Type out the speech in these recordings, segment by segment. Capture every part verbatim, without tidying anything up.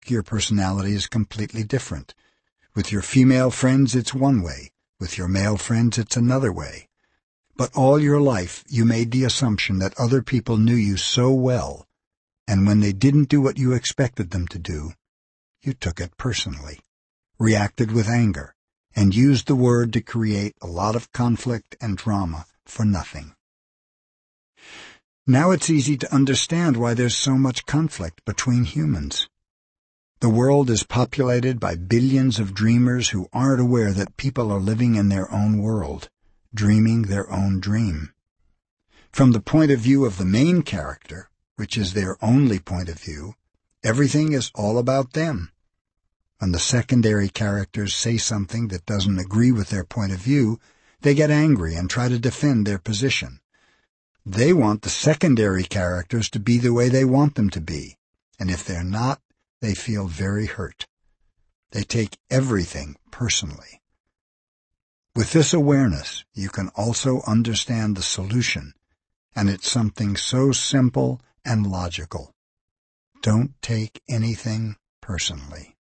your personality is completely different. With your female friends, it's one way. With your male friends, it's another way. But all your life, you made the assumption that other people knew you so well, and when they didn't do what you expected them to do, you took it personally, reacted with anger, and used the word to create a lot of conflict and drama for nothing. Now it's easy to understand why there's so much conflict between humans. The world is populated by billions of dreamers who aren't aware that people are living in their own world, dreaming their own dream. From the point of view of the main character, which is their only point of view, everything is all about them. When the secondary characters say something that doesn't agree with their point of view, they get angry and try to defend their position. They want the secondary characters to be the way they want them to be, and if they're not, they feel very hurt. They take everything personally. With this awareness, you can also understand the solution, and it's something so simple and logical. Don't take anything personally.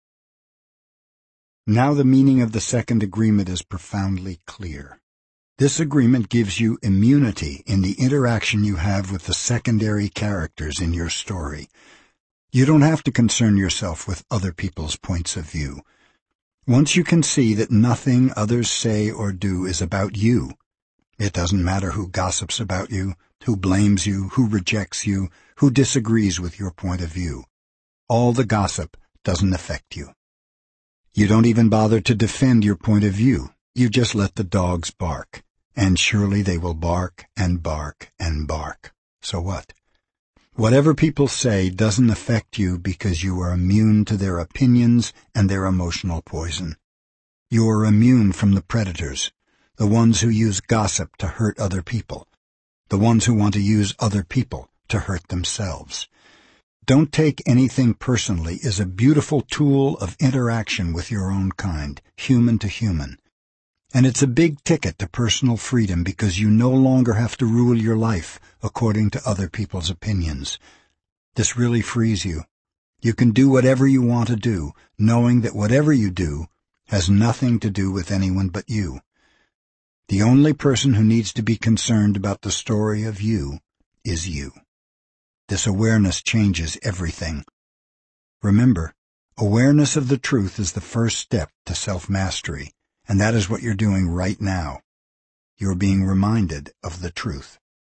Now the meaning of the second agreement is profoundly clear. This agreement gives you immunity in the interaction you have with the secondary characters in your story. You don't have to concern yourself with other people's points of view. Once you can see that nothing others say or do is about you, it doesn't matter who gossips about you, who blames you, who rejects you, who disagrees with your point of view. All the gossip doesn't affect you. You don't even bother to defend your point of view. You just let the dogs bark, and surely they will bark and bark and bark. So what? Whatever people say doesn't affect you because you are immune to their opinions and their emotional poison. You are immune from the predators, the ones who use gossip to hurt other people, the ones who want to use other people to hurt themselves. Don't take anything personally is a beautiful tool of interaction with your own kind, human to human. And it's a big ticket to personal freedom because you no longer have to rule your life according to other people's opinions. This really frees you. You can do whatever you want to do, knowing that whatever you do has nothing to do with anyone but you. The only person who needs to be concerned about the story of you is you. This awareness changes everything. Remember, awareness of the truth is the first step to self-mastery. And that is what you're doing right now. You're being reminded of the truth.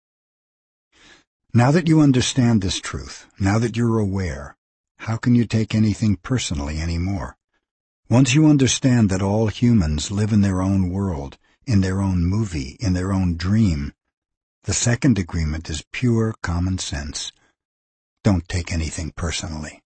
Now that you understand this truth, now that you're aware, how can you take anything personally anymore? Once you understand that all humans live in their own world, in their own movie, in their own dream, the second agreement is pure common sense. Don't take anything personally.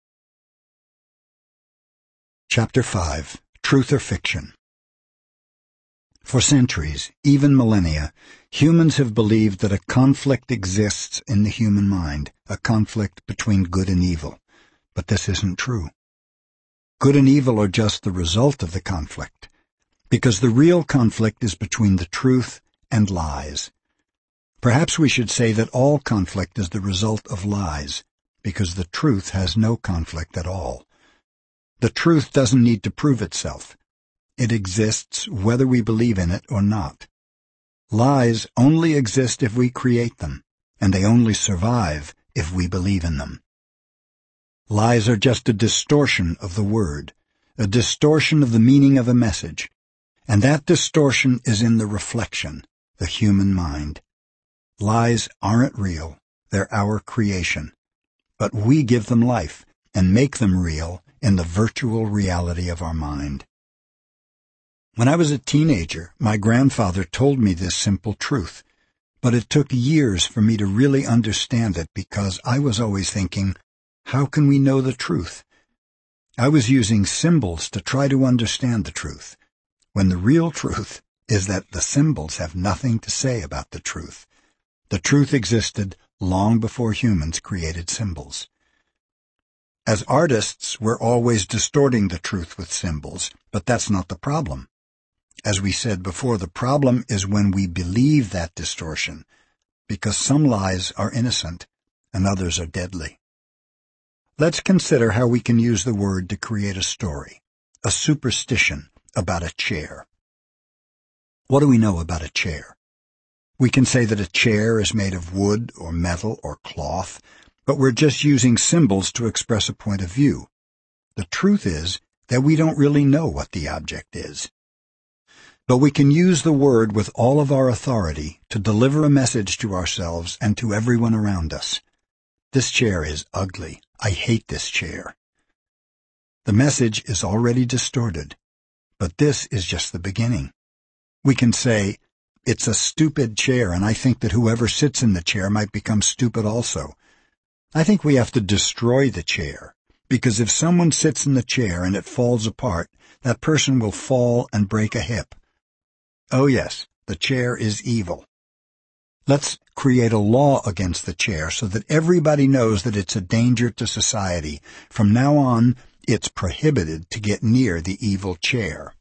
Chapter five. Truth or Fiction. For centuries, even millennia, humans have believed that a conflict exists in the human mind, a conflict between good and evil. But this isn't true. Good and evil are just the result of the conflict, because the real conflict is between the truth and lies. Perhaps we should say that all conflict is the result of lies, because the truth has no conflict at all. The truth doesn't need to prove itself. It exists whether we believe in it or not. Lies only exist if we create them, and they only survive if we believe in them. Lies are just a distortion of the word, a distortion of the meaning of a message, and that distortion is in the reflection, the human mind. Lies aren't real, they're our creation, but we give them life and make them real in the virtual reality of our mind. When I was a teenager, my grandfather told me this simple truth, but it took years for me to really understand it because I was always thinking, how can we know the truth? I was using symbols to try to understand the truth, when the real truth is that the symbols have nothing to say about the truth. The truth existed long before humans created symbols. As artists, we're always distorting the truth with symbols, but that's not the problem. As we said before, the problem is when we believe that distortion, because some lies are innocent and others are deadly. Let's consider how we can use the word to create a story, a superstition about a chair. What do we know about a chair? We can say that a chair is made of wood or metal or cloth, but we're just using symbols to express a point of view. The truth is that we don't really know what the object is. But we can use the word with all of our authority to deliver a message to ourselves and to everyone around us. This chair is ugly. I hate this chair. The message is already distorted, but this is just the beginning. We can say, it's a stupid chair, and I think that whoever sits in the chair might become stupid also. I think we have to destroy the chair, because if someone sits in the chair and it falls apart, that person will fall and break a hip. Oh yes, the chair is evil. Let's create a law against the chair so that everybody knows that it's a danger to society. From now on, it's prohibited to get near the evil chair.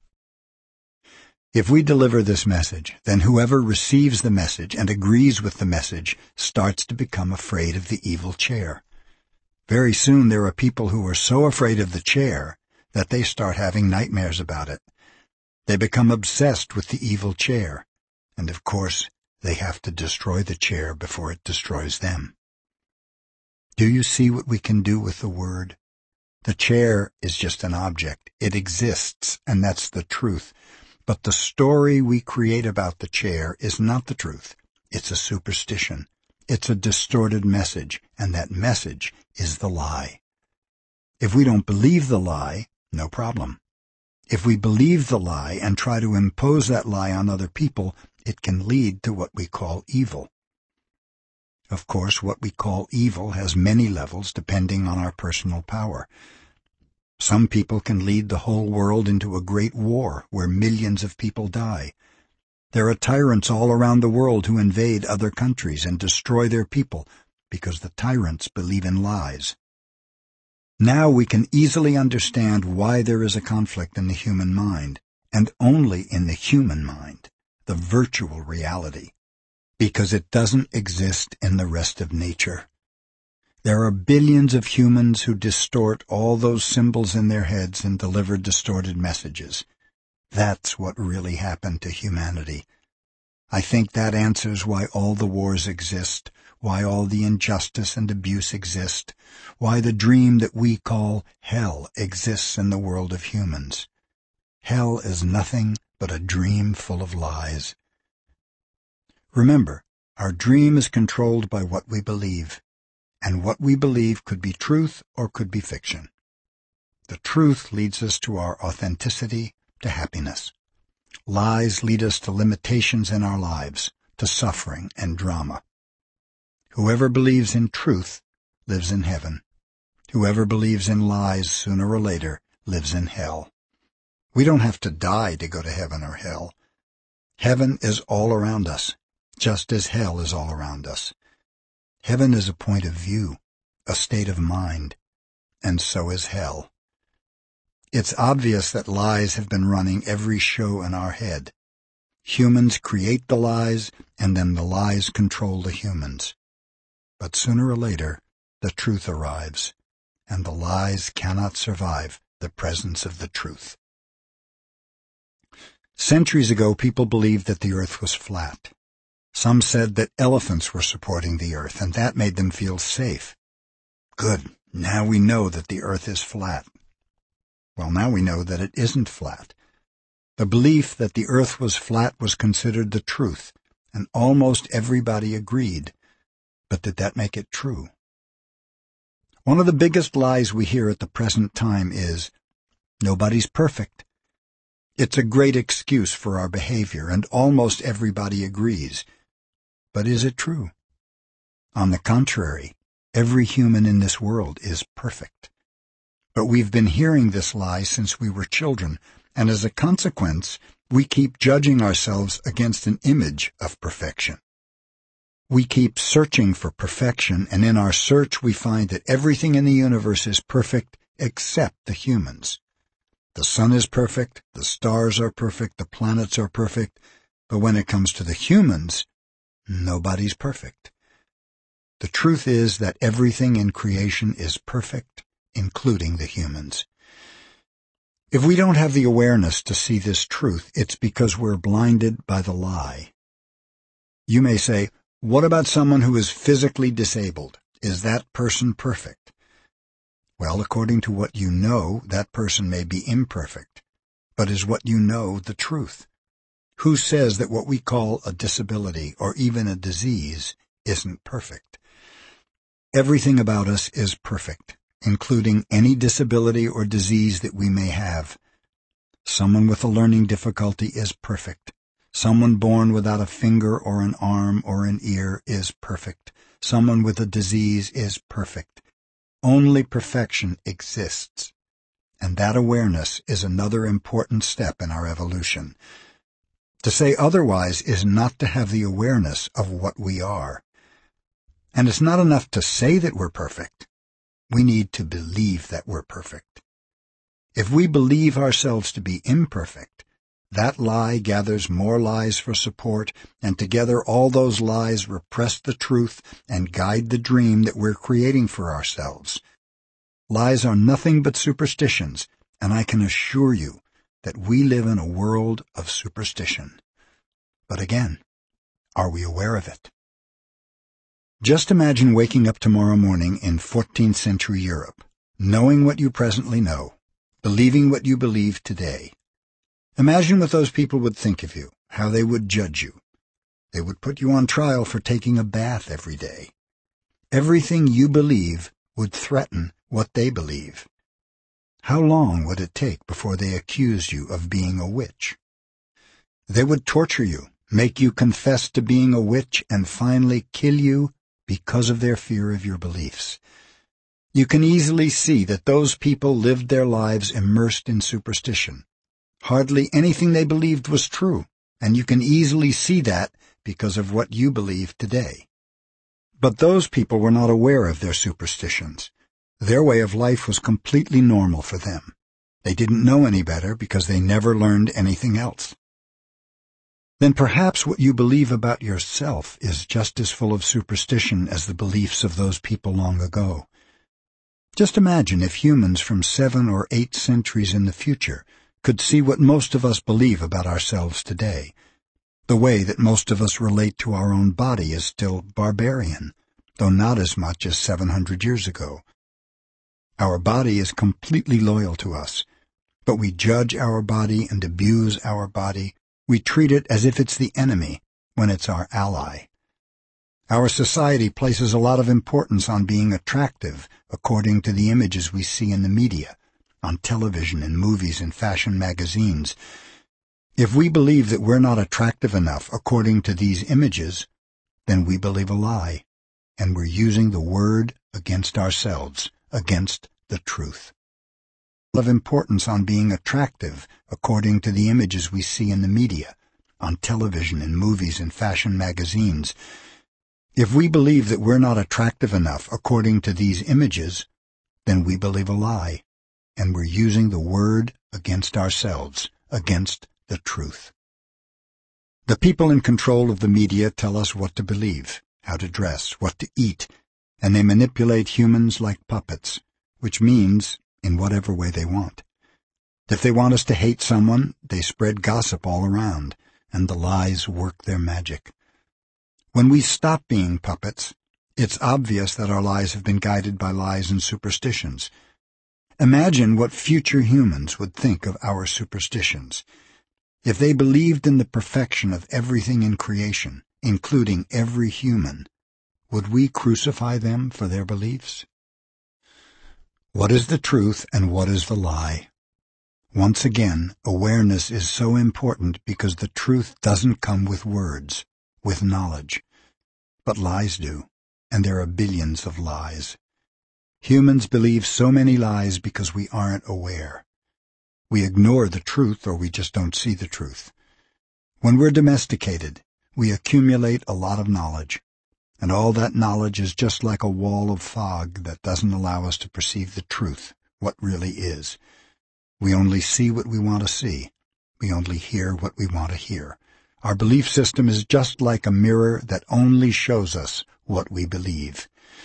If we deliver this message, then whoever receives the message and agrees with the message starts to become afraid of the evil chair. Very soon there are people who are so afraid of the chair that they start having nightmares about it. They become obsessed with the evil chair, and of course, they have to destroy the chair before it destroys them. Do you see what we can do with the word? The chair is just an object. It exists, and that's the truth. But the story we create about the chair is not the truth. It's a superstition. It's a distorted message, and that message is the lie. If we don't believe the lie, no problem. If we believe the lie and try to impose that lie on other people, it can lead to what we call evil. Of course, what we call evil has many levels depending on our personal power. Some people can lead the whole world into a great war where millions of people die. There are tyrants all around the world who invade other countries and destroy their people because the tyrants believe in lies. Now we can easily understand why there is a conflict in the human mind, and only in the human mind, the virtual reality, because it doesn't exist in the rest of nature. There are billions of humans who distort all those symbols in their heads and deliver distorted messages. That's what really happened to humanity. I think that answers why all the wars exist, why all the injustice and abuse exist, why the dream that we call hell exists in the world of humans. Hell is nothing but a dream full of lies. Remember, our dream is controlled by what we believe. And what we believe could be truth or could be fiction. The truth leads us to our authenticity, to happiness. Lies lead us to limitations in our lives, to suffering and drama. Whoever believes in truth lives in heaven. Whoever believes in lies sooner or later lives in hell. We don't have to die to go to heaven or hell. Heaven is all around us, just as hell is all around us. Heaven is a point of view, a state of mind, and so is hell. It's obvious that lies have been running every show in our head. Humans create the lies, and then the lies control the humans. But sooner or later, the truth arrives, and the lies cannot survive the presence of the truth. Centuries ago, people believed that the earth was flat. Some said that elephants were supporting the earth, and that made them feel safe. Good. Now we know that the earth is flat. Well, now we know that it isn't flat. The belief that the earth was flat was considered the truth, and almost everybody agreed. But did that make it true? One of the biggest lies we hear at the present time is, nobody's perfect. It's a great excuse for our behavior, and almost everybody agrees. But is it true? On the contrary, every human in this world is perfect. But we've been hearing this lie since we were children, and as a consequence, we keep judging ourselves against an image of perfection. We keep searching for perfection, and in our search we find that everything in the universe is perfect except the humans. The sun is perfect, the stars are perfect, the planets are perfect, but when it comes to the humans, nobody's perfect. The truth is that everything in creation is perfect, including the humans. If we don't have the awareness to see this truth, it's because we're blinded by the lie. You may say, what about someone who is physically disabled? Is that person perfect? Well, according to what you know, that person may be imperfect. But is what you know the truth? Who says that what we call a disability or even a disease isn't perfect? Everything about us is perfect, including any disability or disease that we may have. Someone with a learning difficulty is perfect. Someone born without a finger or an arm or an ear is perfect. Someone with a disease is perfect. Only perfection exists. And that awareness is another important step in our evolution. To say otherwise is not to have the awareness of what we are. And it's not enough to say that we're perfect. We need to believe that we're perfect. If we believe ourselves to be imperfect, that lie gathers more lies for support, and together all those lies repress the truth and guide the dream that we're creating for ourselves. Lies are nothing but superstitions, and I can assure you that we live in a world of superstition. But again, are we aware of it? Just imagine waking up tomorrow morning in fourteenth century Europe, knowing what you presently know, believing what you believe today. Imagine what those people would think of you, how they would judge you. They would put you on trial for taking a bath every day. Everything you believe would threaten what they believe. How long would it take before they accused you of being a witch? They would torture you, make you confess to being a witch, and finally kill you because of their fear of your beliefs. You can easily see that those people lived their lives immersed in superstition. Hardly anything they believed was true, and you can easily see that because of what you believe today. But those people were not aware of their superstitions. Their way of life was completely normal for them. They didn't know any better because they never learned anything else. Then perhaps what you believe about yourself is just as full of superstition as the beliefs of those people long ago. Just imagine if humans from seven or eight centuries in the future could see what most of us believe about ourselves today. The way that most of us relate to our own body is still barbarian, though not as much as seven hundred years ago. Our body is completely loyal to us, but we judge our body and abuse our body. We treat it as if it's the enemy when it's our ally. Our society places a lot of importance on being attractive according to the images we see in the media, on television and movies and fashion magazines. If we believe that we're not attractive enough according to these images, then we believe a lie, and we're using the word against ourselves, against the truth. Of importance on being attractive according to the images we see in the media, on television and movies and fashion magazines. If we believe that we're not attractive enough according to these images, then we believe a lie, and we're using the word against ourselves, against the truth. The people in control of the media tell us what to believe, how to dress, what to eat, and they manipulate humans like puppets, which means in whatever way they want. If they want us to hate someone, they spread gossip all around, and the lies work their magic. When we stop being puppets, it's obvious that our lives have been guided by lies and superstitions. Imagine what future humans would think of our superstitions. If they believed in the perfection of everything in creation, including every human, would we crucify them for their beliefs? What is the truth and what is the lie? Once again, awareness is so important because the truth doesn't come with words, with knowledge. But lies do, and there are billions of lies. Humans believe so many lies because we aren't aware. We ignore the truth or we just don't see the truth. When we're domesticated, we accumulate a lot of knowledge. And all that knowledge is just like a wall of fog that doesn't allow us to perceive the truth, what really is. We only see what we want to see. We only hear what we want to hear. Our belief system is just like a mirror that only shows us what we believe.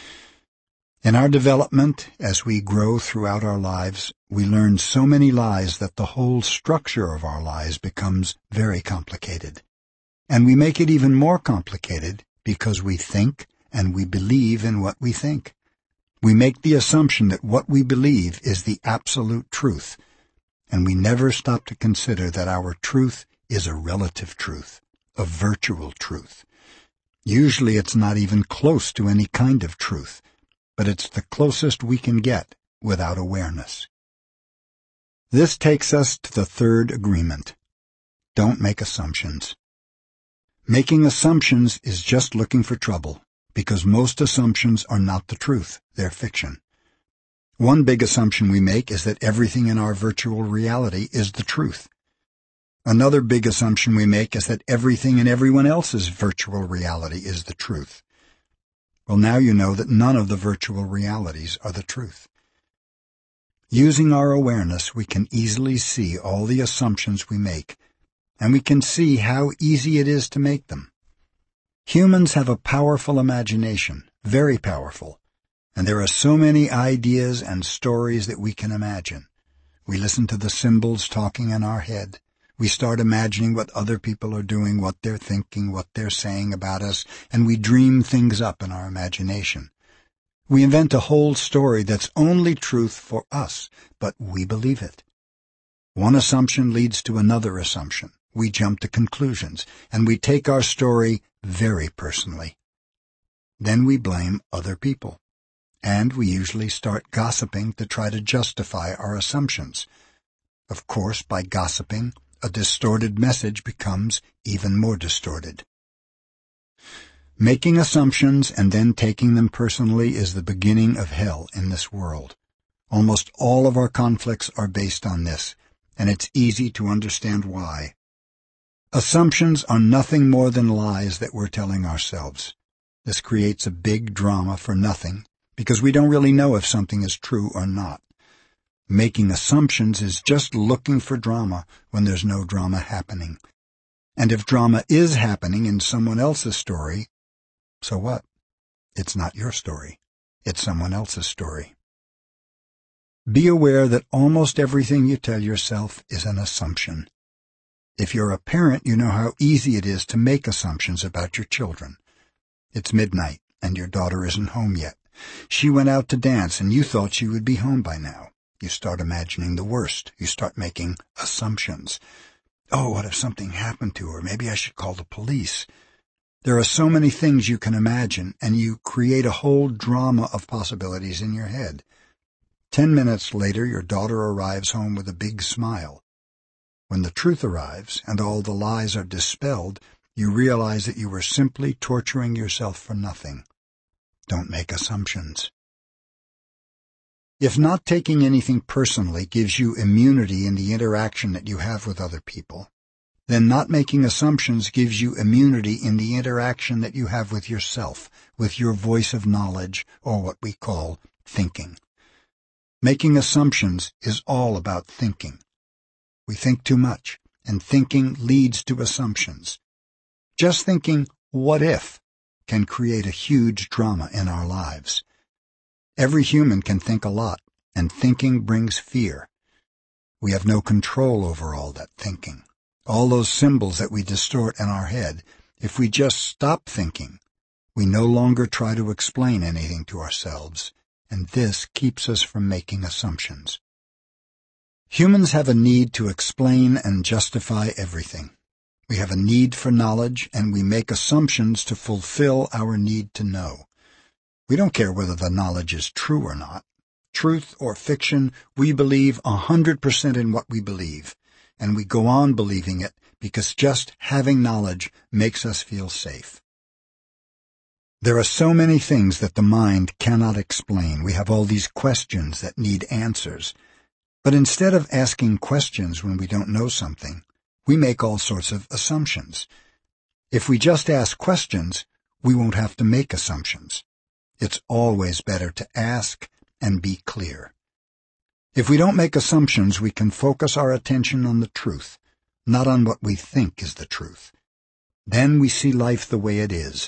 In our development, as we grow throughout our lives, we learn so many lies that the whole structure of our lives becomes very complicated. And we make it even more complicated because we think and we believe in what we think. We make the assumption that what we believe is the absolute truth, and we never stop to consider that our truth is a relative truth, a virtual truth. Usually it's not even close to any kind of truth, but it's the closest we can get without awareness. This takes us to the third agreement. Don't make assumptions. Making assumptions is just looking for trouble, because most assumptions are not the truth, they're fiction. One big assumption we make is that everything in our virtual reality is the truth. Another big assumption we make is that everything in everyone else's virtual reality is the truth. Well, now you know that none of the virtual realities are the truth. Using our awareness, we can easily see all the assumptions we make, and we can see how easy it is to make them. Humans have a powerful imagination, very powerful, and there are so many ideas and stories that we can imagine. We listen to the symbols talking in our head. We start imagining what other people are doing, what they're thinking, what they're saying about us, and we dream things up in our imagination. We invent a whole story that's only truth for us, but we believe it. One assumption leads to another assumption. We jump to conclusions, and we take our story very personally. Then we blame other people, and we usually start gossiping to try to justify our assumptions. Of course, by gossiping, a distorted message becomes even more distorted. Making assumptions and then taking them personally is the beginning of hell in this world. Almost all of our conflicts are based on this, and it's easy to understand why. Assumptions are nothing more than lies that we're telling ourselves. This creates a big drama for nothing, because we don't really know if something is true or not. Making assumptions is just looking for drama when there's no drama happening. And if drama is happening in someone else's story, so what? It's not your story. It's someone else's story. Be aware that almost everything you tell yourself is an assumption. If you're a parent, you know how easy it is to make assumptions about your children. It's midnight, and your daughter isn't home yet. She went out to dance, and you thought she would be home by now. You start imagining the worst. You start making assumptions. Oh, what if something happened to her? Maybe I should call the police. There are so many things you can imagine, and you create a whole drama of possibilities in your head. Ten minutes later, your daughter arrives home with a big smile. When the truth arrives, and all the lies are dispelled, you realize that you were simply torturing yourself for nothing. Don't make assumptions. If not taking anything personally gives you immunity in the interaction that you have with other people, then not making assumptions gives you immunity in the interaction that you have with yourself, with your voice of knowledge, or what we call thinking. Making assumptions is all about thinking. We think too much, and thinking leads to assumptions. Just thinking, what if, can create a huge drama in our lives. Every human can think a lot, and thinking brings fear. We have no control over all that thinking. All those symbols that we distort in our head, if we just stop thinking, we no longer try to explain anything to ourselves, and this keeps us from making assumptions. Humans have a need to explain and justify everything. We have a need for knowledge, and we make assumptions to fulfill our need to know. We don't care whether the knowledge is true or not. Truth or fiction, we believe a hundred percent in what we believe, and we go on believing it because just having knowledge makes us feel safe. There are so many things that the mind cannot explain. We have all these questions that need answers. But instead of asking questions when we don't know something, we make all sorts of assumptions. If we just ask questions, we won't have to make assumptions. It's always better to ask and be clear. If we don't make assumptions, we can focus our attention on the truth, not on what we think is the truth. Then we see life the way it is,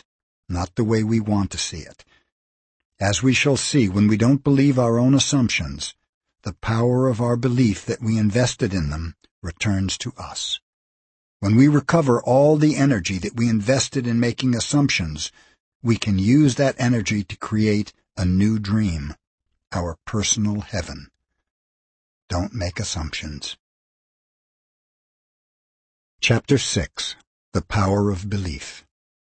not the way we want to see it. As we shall see, when we don't believe our own assumptions, the power of our belief that we invested in them returns to us. When we recover all the energy that we invested in making assumptions, we can use that energy to create a new dream, our personal heaven. Don't make assumptions. Chapter six. The Power of Belief.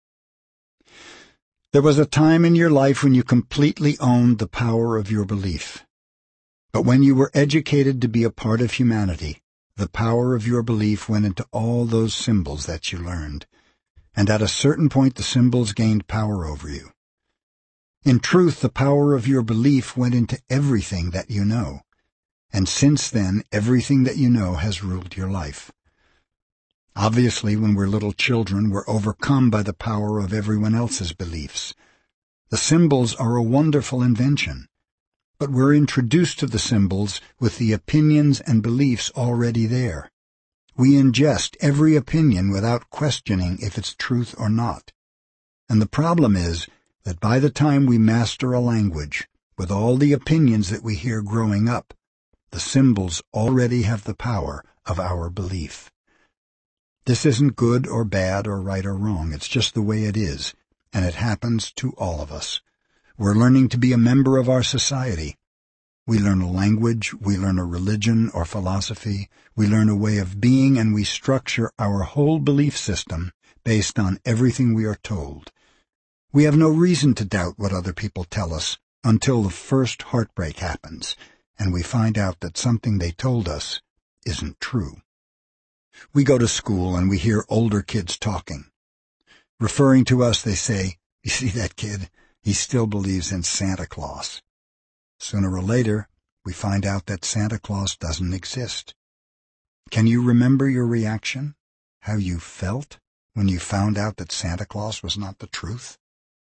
There was a time in your life when you completely owned the power of your belief. But when you were educated to be a part of humanity, the power of your belief went into all those symbols that you learned, and at a certain point the symbols gained power over you. In truth, the power of your belief went into everything that you know, and since then everything that you know has ruled your life. Obviously, when we're little children, we're overcome by the power of everyone else's beliefs. The symbols are a wonderful invention, but we're introduced to the symbols with the opinions and beliefs already there. We ingest every opinion without questioning if it's truth or not. And the problem is that by the time we master a language, with all the opinions that we hear growing up, the symbols already have the power of our belief. This isn't good or bad or right or wrong. It's just the way it is, and it happens to all of us. We're learning to be a member of our society. We learn a language, we learn a religion or philosophy, we learn a way of being, and we structure our whole belief system based on everything we are told. We have no reason to doubt what other people tell us until the first heartbreak happens, and we find out that something they told us isn't true. We go to school and we hear older kids talking. Referring to us, they say, "You see that kid? He still believes in Santa Claus." Sooner or later, we find out that Santa Claus doesn't exist. Can you remember your reaction? How you felt when you found out that Santa Claus was not the truth?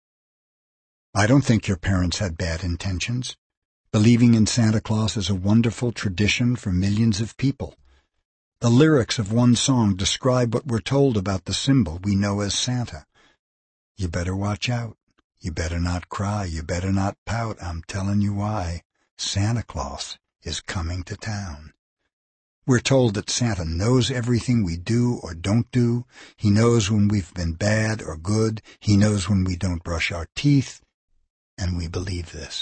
I don't think your parents had bad intentions. Believing in Santa Claus is a wonderful tradition for millions of people. The lyrics of one song describe what we're told about the symbol we know as Santa. You better watch out. You better not cry. You better not pout. I'm telling you why. Santa Claus is coming to town. We're told that Santa knows everything we do or don't do. He knows when we've been bad or good. He knows when we don't brush our teeth. And we believe this.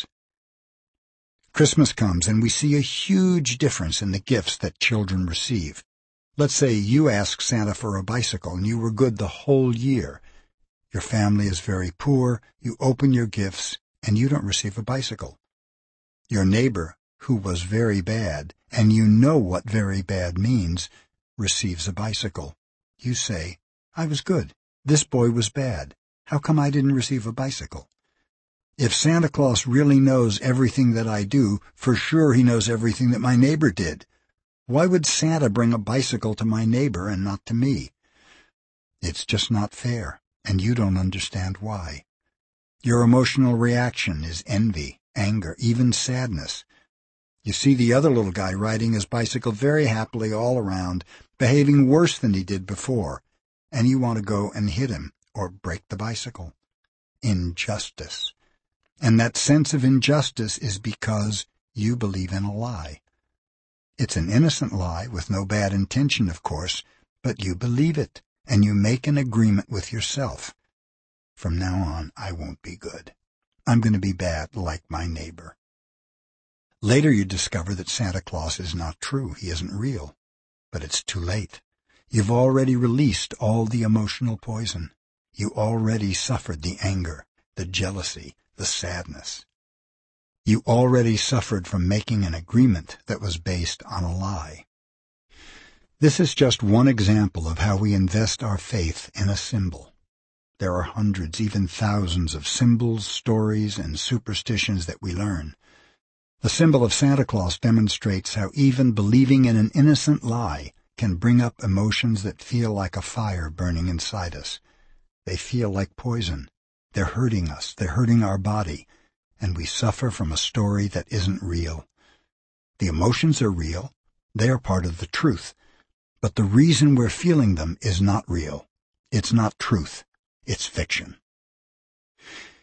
Christmas comes and we see a huge difference in the gifts that children receive. Let's say you ask Santa for a bicycle and you were good the whole year. Your family is very poor, you open your gifts, and you don't receive a bicycle. Your neighbor, who was very bad, and you know what very bad means, receives a bicycle. You say, "I was good. This boy was bad. How come I didn't receive a bicycle?" If Santa Claus really knows everything that I do, for sure he knows everything that my neighbor did. Why would Santa bring a bicycle to my neighbor and not to me? It's just not fair, and you don't understand why. Your emotional reaction is envy, anger, even sadness. You see the other little guy riding his bicycle very happily all around, behaving worse than he did before, and you want to go and hit him or break the bicycle. Injustice. And that sense of injustice is because you believe in a lie. It's an innocent lie with no bad intention, of course, but you believe it, and you make an agreement with yourself. From now on, I won't be good. I'm going to be bad like my neighbor. Later you discover that Santa Claus is not true. He isn't real. But it's too late. You've already released all the emotional poison. You already suffered the anger, the jealousy, the sadness. You already suffered from making an agreement that was based on a lie. This is just one example of how we invest our faith in a symbol. There are hundreds, even thousands of symbols, stories, and superstitions that we learn. The symbol of Santa Claus demonstrates how even believing in an innocent lie can bring up emotions that feel like a fire burning inside us. They feel like poison. They're hurting us. They're hurting our body. And we suffer from a story that isn't real. The emotions are real. They are part of the truth. But the reason we're feeling them is not real. It's not truth. It's fiction.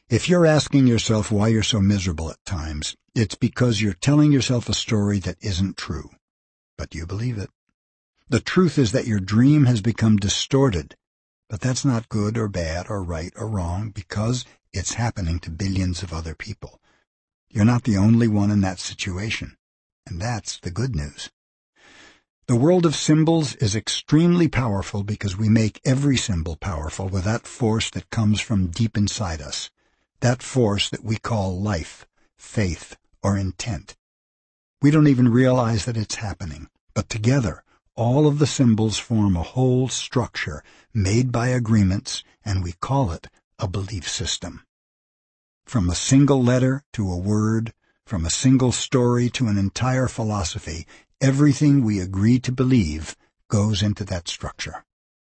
If you're asking yourself why you're so miserable at times, it's because you're telling yourself a story that isn't true, but you believe it. The truth is that your dream has become distorted, but that's not good or bad or right or wrong because it's happening to billions of other people. You're not the only one in that situation, and that's the good news. The world of symbols is extremely powerful because we make every symbol powerful with that force that comes from deep inside us, that force that we call life, faith, or intent. We don't even realize that it's happening, but together, all of the symbols form a whole structure made by agreements, and we call it a belief system. From a single letter to a word, from a single story to an entire philosophy, everything we agree to believe goes into that structure.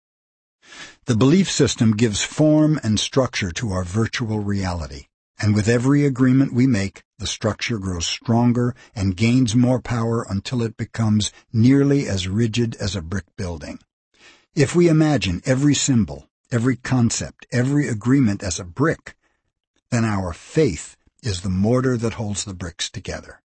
The belief system gives form and structure to our virtual reality, and with every agreement we make, the structure grows stronger and gains more power until it becomes nearly as rigid as a brick building. If we imagine every symbol, every concept, every agreement as a brick, then our faith is the mortar that holds the bricks together.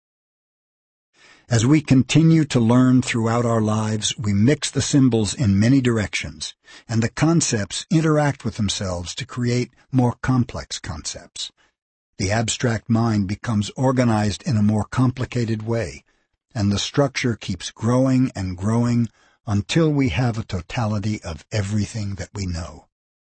As we continue to learn throughout our lives, we mix the symbols in many directions, and the concepts interact with themselves to create more complex concepts. The abstract mind becomes organized in a more complicated way, and the structure keeps growing and growing until we have a totality of everything that we know.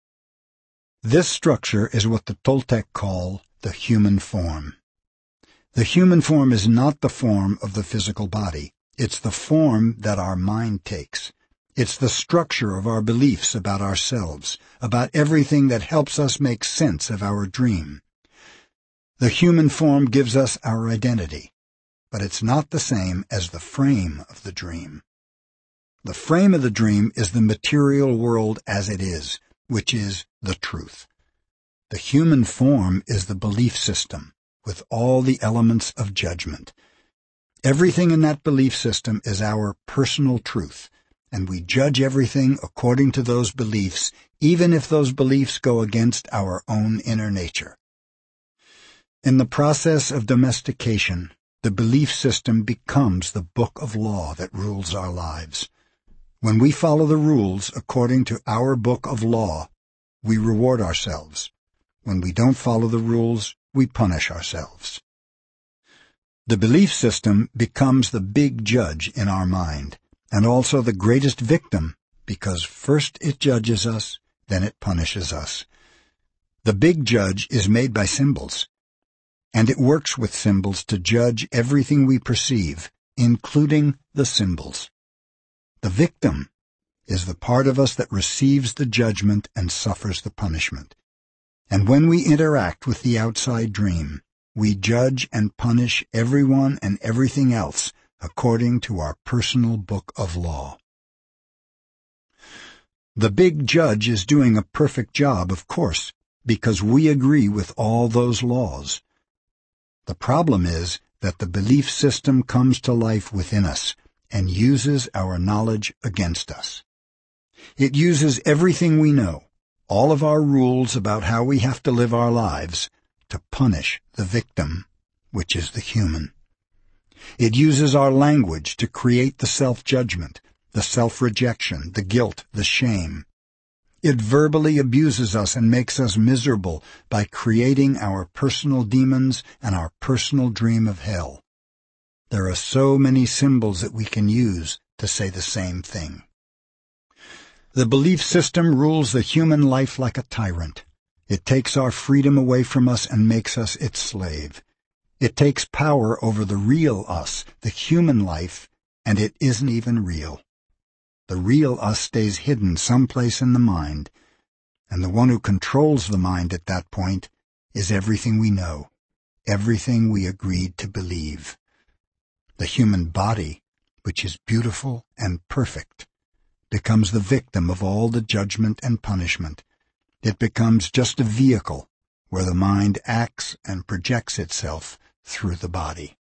This structure is what the Toltec call the human form. The human form is not the form of the physical body. It's the form that our mind takes. It's the structure of our beliefs about ourselves, about everything that helps us make sense of our dream. The human form gives us our identity, but it's not the same as the frame of the dream. The frame of the dream is the material world as it is, which is the truth. The human form is the belief system, with all the elements of judgment. Everything in that belief system is our personal truth, and we judge everything according to those beliefs, even if those beliefs go against our own inner nature. In the process of domestication, the belief system becomes the book of law that rules our lives. When we follow the rules according to our book of law, we reward ourselves. When we don't follow the rules, we punish ourselves. The belief system becomes the big judge in our mind, and also the greatest victim, because first it judges us, then it punishes us. The big judge is made by symbols, and it works with symbols to judge everything we perceive, including the symbols. The victim is the part of us that receives the judgment and suffers the punishment. And when we interact with the outside dream, we judge and punish everyone and everything else according to our personal book of law. The big judge is doing a perfect job, of course, because we agree with all those laws. The problem is that the belief system comes to life within us and uses our knowledge against us. It uses everything we know, all of our rules about how we have to live our lives, to punish the victim, which is the human. It uses our language to create the self-judgment, the self-rejection, the guilt, the shame. It verbally abuses us and makes us miserable by creating our personal demons and our personal dream of hell. There are so many symbols that we can use to say the same thing. The belief system rules the human life like a tyrant. It takes our freedom away from us and makes us its slave. It takes power over the real us, the human life, and it isn't even real. The real us stays hidden someplace in the mind, and the one who controls the mind at that point is everything we know, everything we agreed to believe. The human body, which is beautiful and perfect, becomes the victim of all the judgment and punishment. It becomes just a vehicle where the mind acts and projects itself through the body.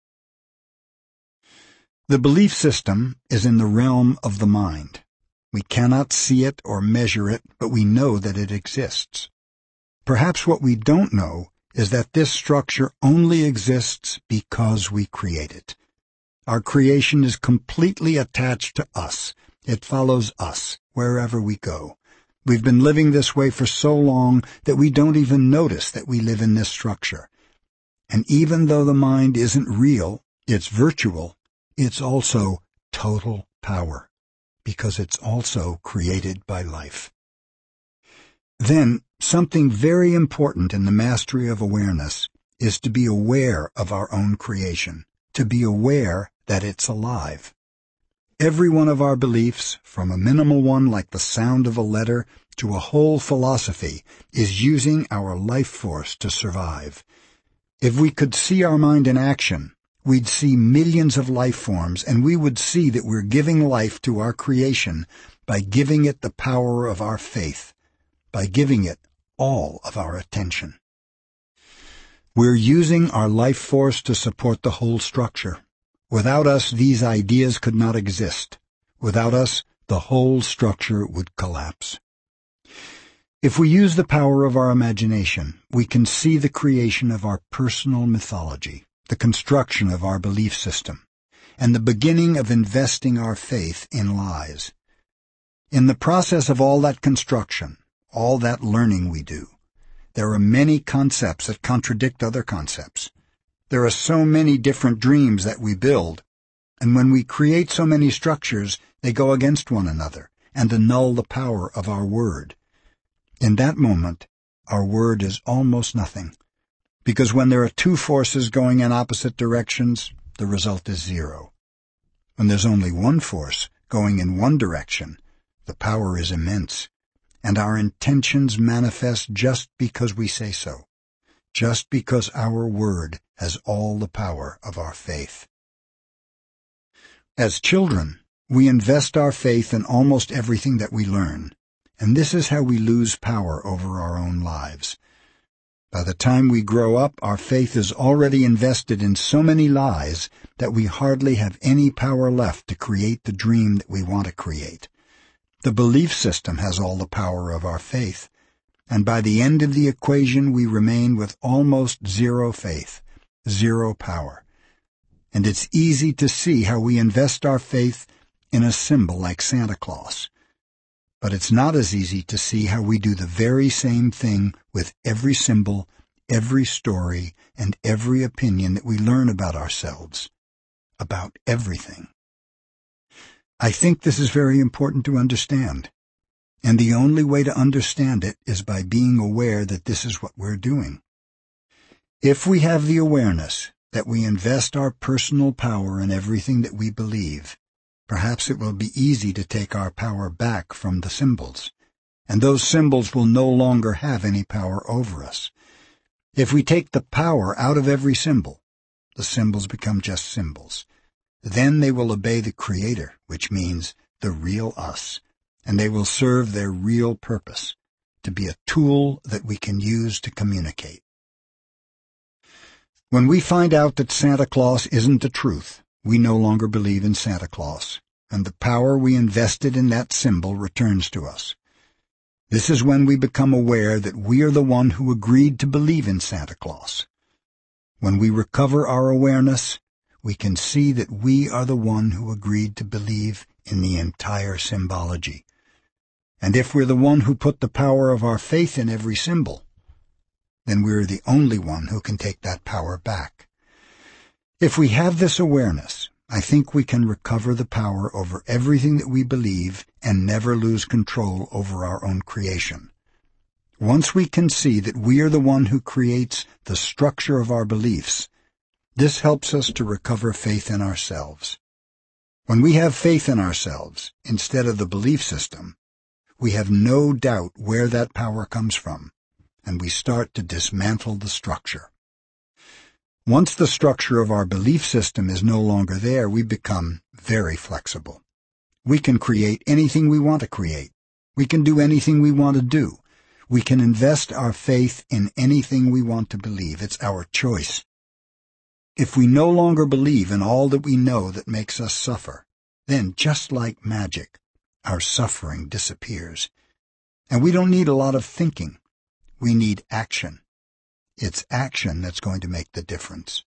The belief system is in the realm of the mind. We cannot see it or measure it, but we know that it exists. Perhaps what we don't know is that this structure only exists because we create it. Our creation is completely attached to us. It follows us wherever we go. We've been living this way for so long that we don't even notice that we live in this structure. And even though the mind isn't real, it's virtual, it's also total power, because it's also created by life. Then, something very important in the mastery of awareness is to be aware of our own creation, to be aware that it's alive. Every one of our beliefs, from a minimal one like the sound of a letter to a whole philosophy, is using our life force to survive. If we could see our mind in action, we'd see millions of life forms, and we would see that we're giving life to our creation by giving it the power of our faith, by giving it all of our attention. We're using our life force to support the whole structure. Without us, these ideas could not exist. Without us, the whole structure would collapse. If we use the power of our imagination, we can see the creation of our personal mythology, the construction of our belief system, and the beginning of investing our faith in lies. In the process of all that construction, all that learning we do, there are many concepts that contradict other concepts. There are so many different dreams that we build, and when we create so many structures, they go against one another and annul the power of our word. In that moment, our word is almost nothing, because when there are two forces going in opposite directions, the result is zero. When there's only one force going in one direction, the power is immense, and our intentions manifest just because we say so, just because our word has all the power of our faith. As children, we invest our faith in almost everything that we learn, and this is how we lose power over our own lives. By the time we grow up, our faith is already invested in so many lies that we hardly have any power left to create the dream that we want to create. The belief system has all the power of our faith, and by the end of the equation we remain with almost zero faith, zero power. And it's easy to see how we invest our faith in a symbol like Santa Claus. But it's not as easy to see how we do the very same thing with every symbol, every story, and every opinion that we learn about ourselves, about everything. I think this is very important to understand, and the only way to understand it is by being aware that this is what we're doing. If we have the awareness that we invest our personal power in everything that we believe, perhaps it will be easy to take our power back from the symbols, and those symbols will no longer have any power over us. If we take the power out of every symbol, the symbols become just symbols. Then they will obey the Creator, which means the real us, and they will serve their real purpose, to be a tool that we can use to communicate. When we find out that Santa Claus isn't the truth, we no longer believe in Santa Claus, and the power we invested in that symbol returns to us. This is when we become aware that we are the one who agreed to believe in Santa Claus. When we recover our awareness, we can see that we are the one who agreed to believe in the entire symbology. And if we're the one who put the power of our faith in every symbol, then we're the only one who can take that power back. If we have this awareness, I think we can recover the power over everything that we believe and never lose control over our own creation. Once we can see that we are the one who creates the structure of our beliefs, this helps us to recover faith in ourselves. When we have faith in ourselves, instead of the belief system, we have no doubt where that power comes from, and we start to dismantle the structure. Once the structure of our belief system is no longer there, we become very flexible. We can create anything we want to create. We can do anything we want to do. We can invest our faith in anything we want to believe. It's our choice. If we no longer believe in all that we know that makes us suffer, then, just like magic, our suffering disappears. And we don't need a lot of thinking. We need action. It's action that's going to make the difference.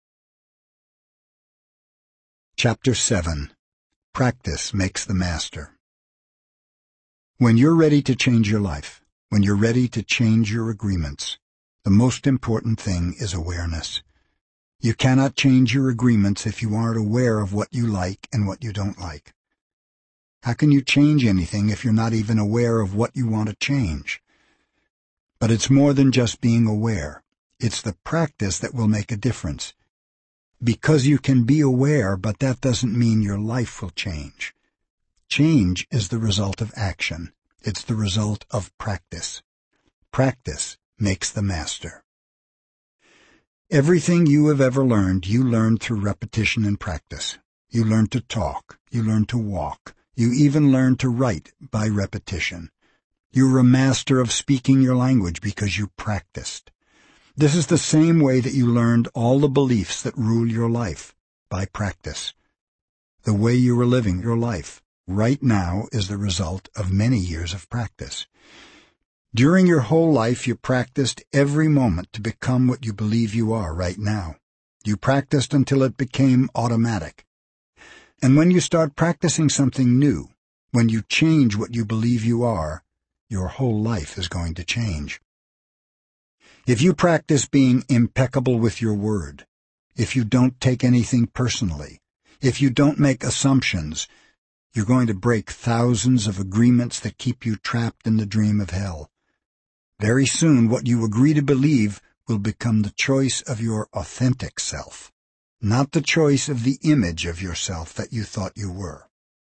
Chapter seven. Practice makes the master. When you're ready to change your life, when you're ready to change your agreements, the most important thing is awareness. You cannot change your agreements if you aren't aware of what you like and what you don't like. How can you change anything if you're not even aware of what you want to change? But it's more than just being aware. It's the practice that will make a difference. Because you can be aware, but that doesn't mean your life will change. Change is the result of action. It's the result of practice. Practice makes the master. Everything you have ever learned, you learned through repetition and practice. You learned to talk. You learned to walk. You even learned to write by repetition. You were a master of speaking your language because you practiced. This is the same way that you learned all the beliefs that rule your life, by practice. The way you are living your life right now is the result of many years of practice. During your whole life, you practiced every moment to become what you believe you are right now. You practiced until it became automatic. And when you start practicing something new, when you change what you believe you are, your whole life is going to change. If you practice being impeccable with your word, if you don't take anything personally, if you don't make assumptions, you're going to break thousands of agreements that keep you trapped in the dream of hell. Very soon, what you agree to believe will become the choice of your authentic self, not the choice of the image of yourself that you thought you were.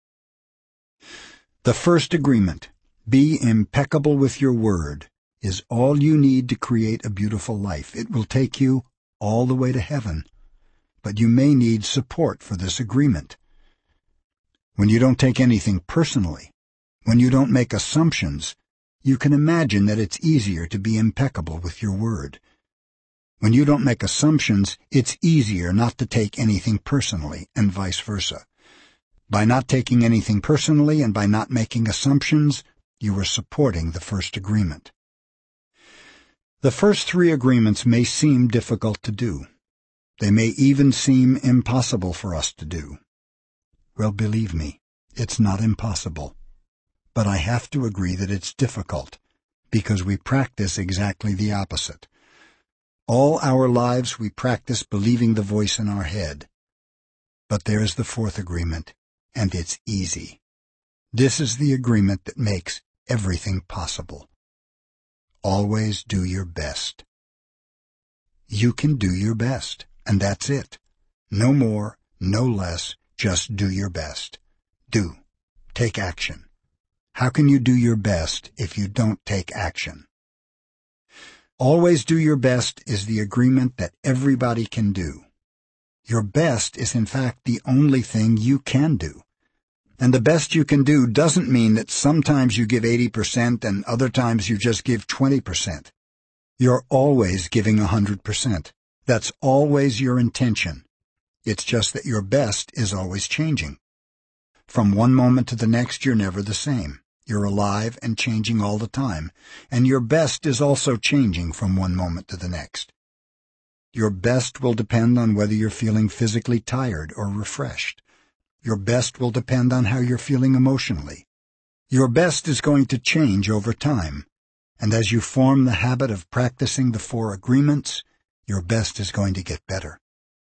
The first agreement, be impeccable with your word, is all you need to create a beautiful life. It will take you all the way to heaven, but you may need support for this agreement. When you don't take anything personally, when you don't make assumptions, you can imagine that it's easier to be impeccable with your word. When you don't make assumptions, it's easier not to take anything personally, and vice versa. By not taking anything personally and by not making assumptions, you are supporting the first agreement. The first three agreements may seem difficult to do. They may even seem impossible for us to do. Well, believe me, it's not impossible. But I have to agree that it's difficult, because we practice exactly the opposite. All our lives we practice believing the voice in our head. But there's the fourth agreement, and it's easy. This is the agreement that makes everything possible. Always do your best. You can do your best, and that's it. No more, no less, just do your best. Do. Take action. How can you do your best if you don't take action? Always do your best is the agreement that everybody can do. Your best is in fact the only thing you can do. And the best you can do doesn't mean that sometimes you give eighty percent and other times you just give twenty percent. You're always giving one hundred percent. That's always your intention. It's just that your best is always changing. From one moment to the next, you're never the same. You're alive and changing all the time, and your best is also changing from one moment to the next. Your best will depend on whether you're feeling physically tired or refreshed. Your best will depend on how you're feeling emotionally. Your best is going to change over time, and as you form the habit of practicing the four agreements, your best is going to get better.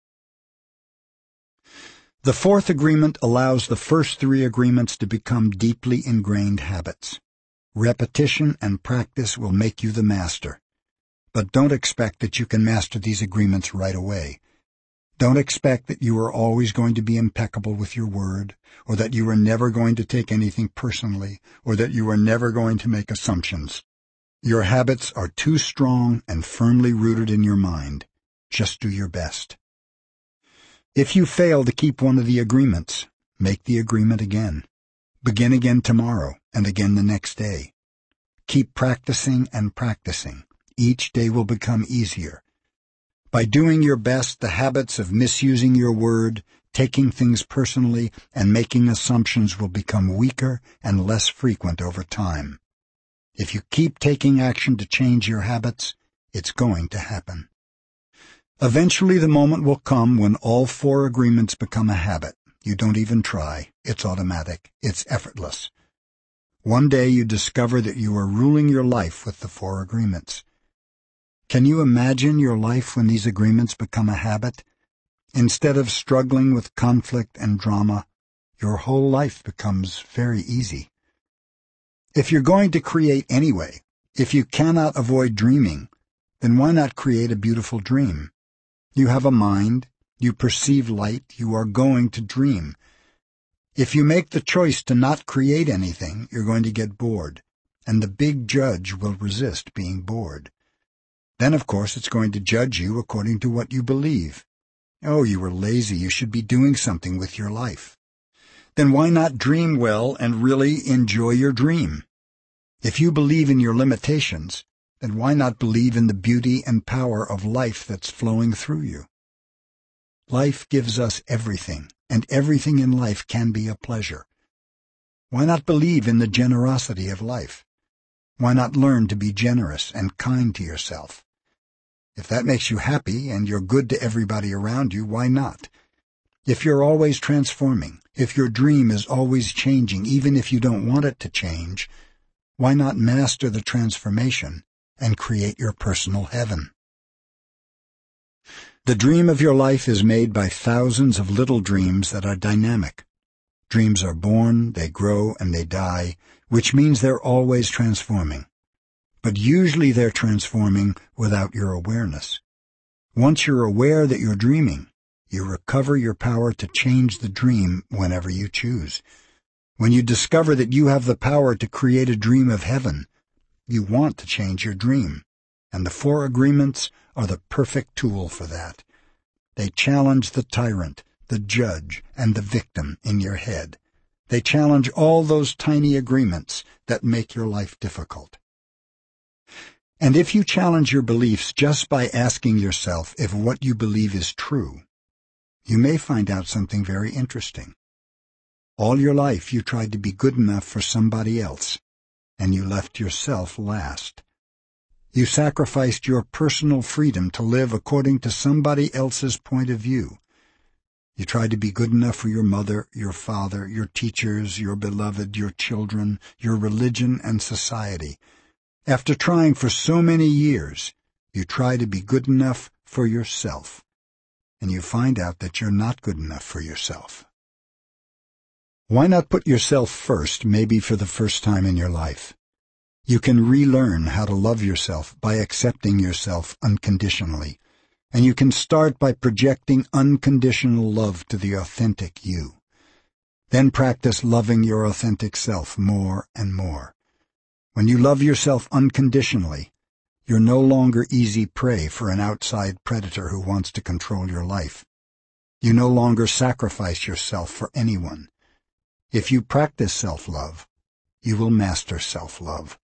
The fourth agreement allows the first three agreements to become deeply ingrained habits. Repetition and practice will make you the master. But don't expect that you can master these agreements right away. Don't expect that you are always going to be impeccable with your word, or that you are never going to take anything personally, or that you are never going to make assumptions. Your habits are too strong and firmly rooted in your mind. Just do your best. If you fail to keep one of the agreements, make the agreement again. Begin again tomorrow and again the next day. Keep practicing and practicing. Each day will become easier. By doing your best, the habits of misusing your word, taking things personally, and making assumptions will become weaker and less frequent over time. If you keep taking action to change your habits, it's going to happen. Eventually the moment will come when all four agreements become a habit. You don't even try. It's automatic. It's effortless. One day you discover that you are ruling your life with the four agreements. Can you imagine your life when these agreements become a habit? Instead of struggling with conflict and drama, your whole life becomes very easy. If you're going to create anyway, if you cannot avoid dreaming, then why not create a beautiful dream? You have a mind, you perceive light, you are going to dream. If you make the choice to not create anything, you're going to get bored, and the big judge will resist being bored. Then, of course, it's going to judge you according to what you believe. Oh, you were lazy, you should be doing something with your life. Then why not dream well and really enjoy your dream? If you believe in your limitations, then why not believe in the beauty and power of life that's flowing through you? Life gives us everything, and everything in life can be a pleasure. Why not believe in the generosity of life? Why not learn to be generous and kind to yourself? If that makes you happy and you're good to everybody around you, why not? If you're always transforming, if your dream is always changing, even if you don't want it to change, why not master the transformation and create your personal heaven? The dream of your life is made by thousands of little dreams that are dynamic. Dreams are born, they grow, and they die, which means they're always transforming. But usually they're transforming without your awareness. Once you're aware that you're dreaming, you recover your power to change the dream whenever you choose. When you discover that you have the power to create a dream of heaven, you want to change your dream, and the four agreements are the perfect tool for that. They challenge the tyrant, the judge, and the victim in your head. They challenge all those tiny agreements that make your life difficult. And if you challenge your beliefs just by asking yourself if what you believe is true, you may find out something very interesting. All your life you tried to be good enough for somebody else, and you left yourself last. You sacrificed your personal freedom to live according to somebody else's point of view. You tried to be good enough for your mother, your father, your teachers, your beloved, your children, your religion, and society. After trying for so many years, you try to be good enough for yourself, and you find out that you're not good enough for yourself. Why not put yourself first, maybe for the first time in your life? You can relearn how to love yourself by accepting yourself unconditionally, and you can start by projecting unconditional love to the authentic you. Then practice loving your authentic self more and more. When you love yourself unconditionally, you're no longer easy prey for an outside predator who wants to control your life. You no longer sacrifice yourself for anyone. If you practice self-love, you will master self-love.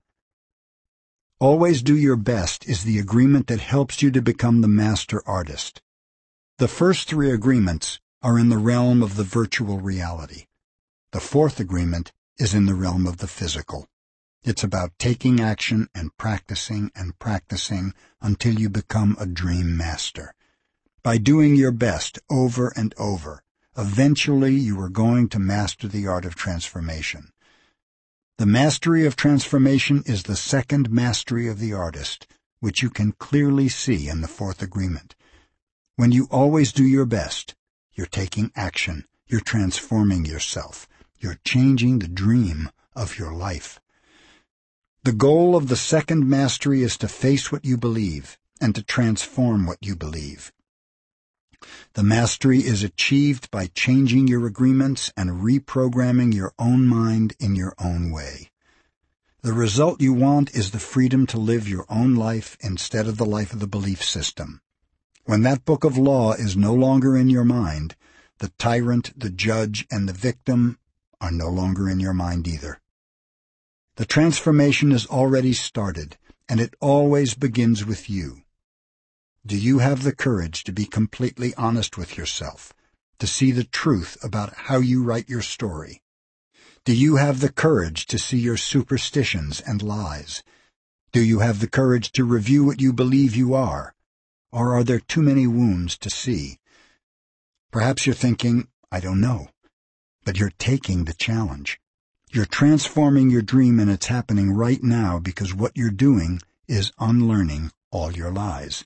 Always do your best is the agreement that helps you to become the master artist. The first three agreements are in the realm of the virtual reality. The fourth agreement is in the realm of the physical. It's about taking action and practicing and practicing until you become a dream master. By doing your best over and over, eventually you are going to master the art of transformation. The mastery of transformation is the second mastery of the artist, which you can clearly see in the fourth agreement. When you always do your best, you're taking action, you're transforming yourself, you're changing the dream of your life. The goal of the second mastery is to face what you believe and to transform what you believe. The mastery is achieved by changing your agreements and reprogramming your own mind in your own way. The result you want is the freedom to live your own life instead of the life of the belief system. When that book of law is no longer in your mind, the tyrant, the judge, and the victim are no longer in your mind either. The transformation is already started, and it always begins with you. Do you have the courage to be completely honest with yourself, to see the truth about how you write your story? Do you have the courage to see your superstitions and lies? Do you have the courage to review what you believe you are? Or are there too many wounds to see? Perhaps you're thinking, I don't know. But you're taking the challenge. You're transforming your dream, and it's happening right now because what you're doing is unlearning all your lies.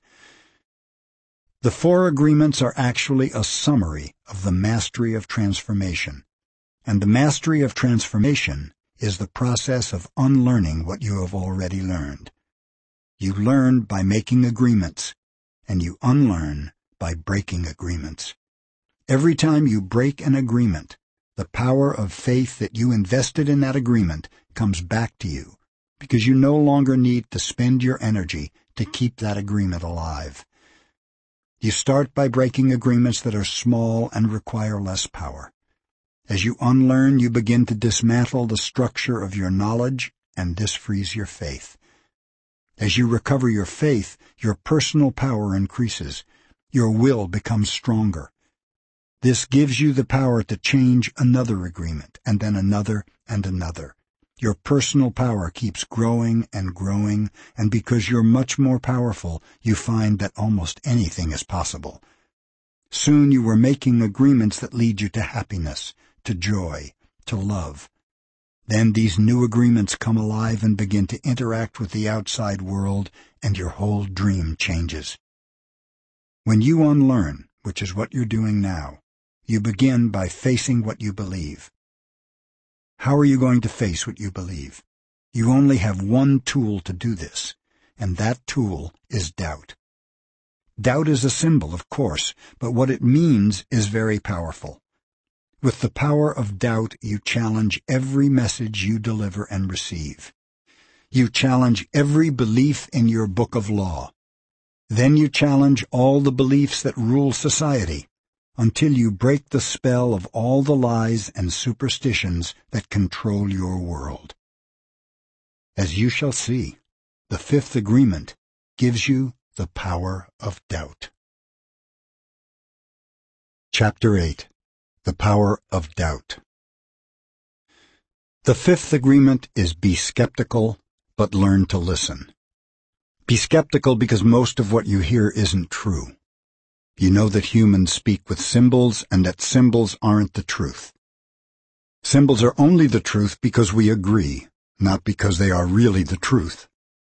The four agreements are actually a summary of the mastery of transformation. And the mastery of transformation is the process of unlearning what you have already learned. You learn by making agreements, and you unlearn by breaking agreements. Every time you break an agreement, the power of faith that you invested in that agreement comes back to you, because you no longer need to spend your energy to keep that agreement alive. You start by breaking agreements that are small and require less power. As you unlearn, you begin to dismantle the structure of your knowledge, and this frees your faith. As you recover your faith, your personal power increases. Your will becomes stronger. This gives you the power to change another agreement, and then another and another. Your personal power keeps growing and growing, and because you're much more powerful, you find that almost anything is possible. Soon you are making agreements that lead you to happiness, to joy, to love. Then these new agreements come alive and begin to interact with the outside world, and your whole dream changes. When you unlearn, which is what you're doing now, you begin by facing what you believe. How are you going to face what you believe? You only have one tool to do this, and that tool is doubt. Doubt is a symbol, of course, but what it means is very powerful. With the power of doubt, you challenge every message you deliver and receive. You challenge every belief in your book of law. Then you challenge all the beliefs that rule society, until you break the spell of all the lies and superstitions that control your world. As you shall see, the fifth agreement gives you the power of doubt. Chapter eight. The Power of Doubt. The fifth agreement is be skeptical, but learn to listen. Be skeptical because most of what you hear isn't true. You know that humans speak with symbols and that symbols aren't the truth. Symbols are only the truth because we agree, not because they are really the truth.